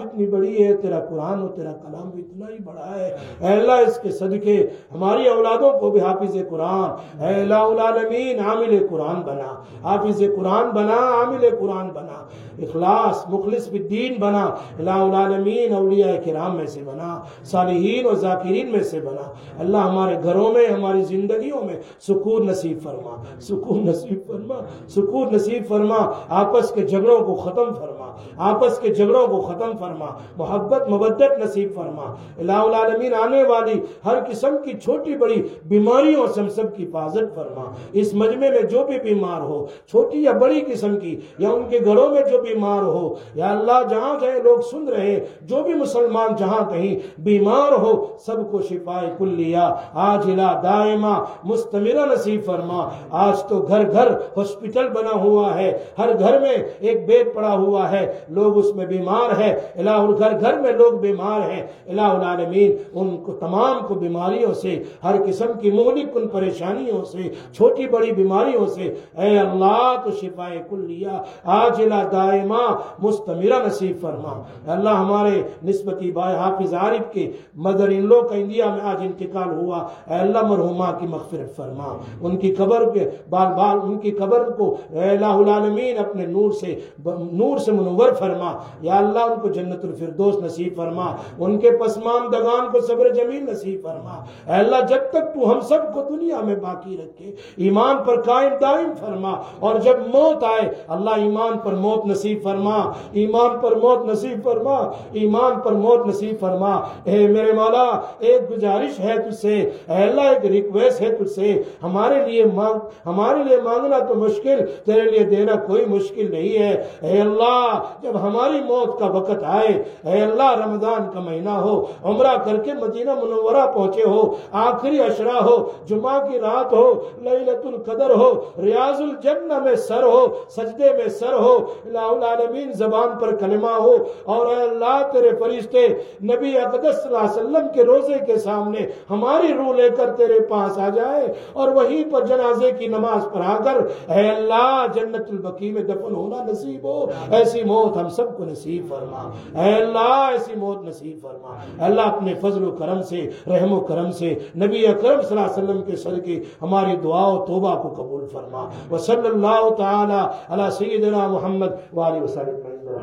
اتنی بڑی ہے، تیرا قرآن و تیرا کلام بھی اتنا ہی بڑا ہے۔ اے اللہ اس کے صدقے ہماری اولادوں کو بھی حافظ قرآن، اے الہ العالمین عامل قرآن بنا، حافظ قرآن بنا، عامل قرآن بنا، اخلاص مخلص بالدین بنا، الہ العالمین اولیاء کرام میں سے بنا، صالحین و ذاکرین میں سے بنا۔ اللہ ہمارے گھروں میں، ہماری زندگیوں میں سکون نصیب فرما، سکون نصیب فرما، سکون نصیب فرما، آپس کے جھگڑوں کو ختم فرما، آپس کے جھگڑوں کو ختم فرما، محبت مودت نصیب فرما۔ الہ العالمین آنے والی ہر قسم کی چھوٹی بڑی بیماریوں سے ہم سب کی حفاظت فرما۔ اس مجمع میں جو بھی بیمار ہو، چھوٹی یا بڑی قسم کی، یا ان کے گھروں میں جو بیمار ہو، یا اللہ جہاں جہاں لوگ سن رہے، جو بھی مسلمان جہاں کہیں بیمار ہو، سب کو شفاء کلیہ عاجلہ دائمہ مستمرہ نصیب فرما۔ آج تو گھر گھر ہاسپٹل بنا ہوا ہے، ہر گھر میں ایک بیڈ پڑا ہوا ہے، لوگ اس میں بیمار ہیں، الہ گھر گھر میں لوگ بیمار ہیں۔ الہ العالمین ان کو تمام کو بیماریوں سے، ہر قسم کی مہلک ان پریشانیوں سے، چھوٹی بڑی بیماریوں سے، اے اللہ تو شفاء کلیہ عاجلہ دائمہ مستمرہ نصیب فرما۔ اللہ ہمارے نسبتی بھائی حافظ عارف کے مدر ان لو کا انڈیا میں آج انتقال ہوا، اے اللہ مرحومہ کی مغفرت فرما، ان کی قبر کے بال بال ان کی قبر کو اے الہ العالمین اپنے نور سے نور سے منور فرما۔ یا اللہ ان کو جنت الفردوس نصیب فرما، ان کے پسماندگان کو صبر جمیل نصیب فرما۔ اے اللہ جب تک تو ہم سب کو دنیا میں باقی رکھے، ایمان پر قائم دائم فرما، اور جب موت آئے اللہ ایمان پر موت نصیب فرما، ایمان پر موت نصیب فرما، ایمان پر موت نصیب فرما۔ اے میرے مولا ایک گزارش ہے تجھ سے، اے اللہ ایک ریکویسٹ ہے تجھ سے، ہمارے لیے مانگ ہمارے لیے مانگنا تو مشکل، تیرے لیے دینا کوئی مشکل نہیں ہے۔ اے اللہ جب ہماری موت کا وقت آئے، اے اللہ رمضان کا مہینہ ہو، عمرہ کر کے مدینہ منورہ پہنچے ہو، آخری عشرہ ہو، جمعہ کی رات ہو، لیلۃ القدر ہو، ریاض الجنہ میں سر ہو، سجدے میں سر ہو، الہ العالمین زبان پر کلمہ ہو، اور اے اللہ تیرے فرشتے نبی اقدس صلی اللہ علیہ وسلم کے روزے کے سامنے ہماری روح لے کر تیرے پاس آ جائے، اور وہیں پر جنازے کی نماز پڑھا کر اے اللہ جنت البقیع میں دفن ہونا نصیب ہو۔ ایسی موت ہم سب کو نصیب فرما، اے اللہ ایسی موت نصیب فرما۔ اے اللہ اپنے فضل و کرم سے، رحم و کرم سے، نبی اکرم صلی اللہ علیہ وسلم کے صدقے ہماری دعا و توبہ کو قبول فرما۔ وصلی اللہ تعالی علی سیدنا محمد وآلہ وسلم۔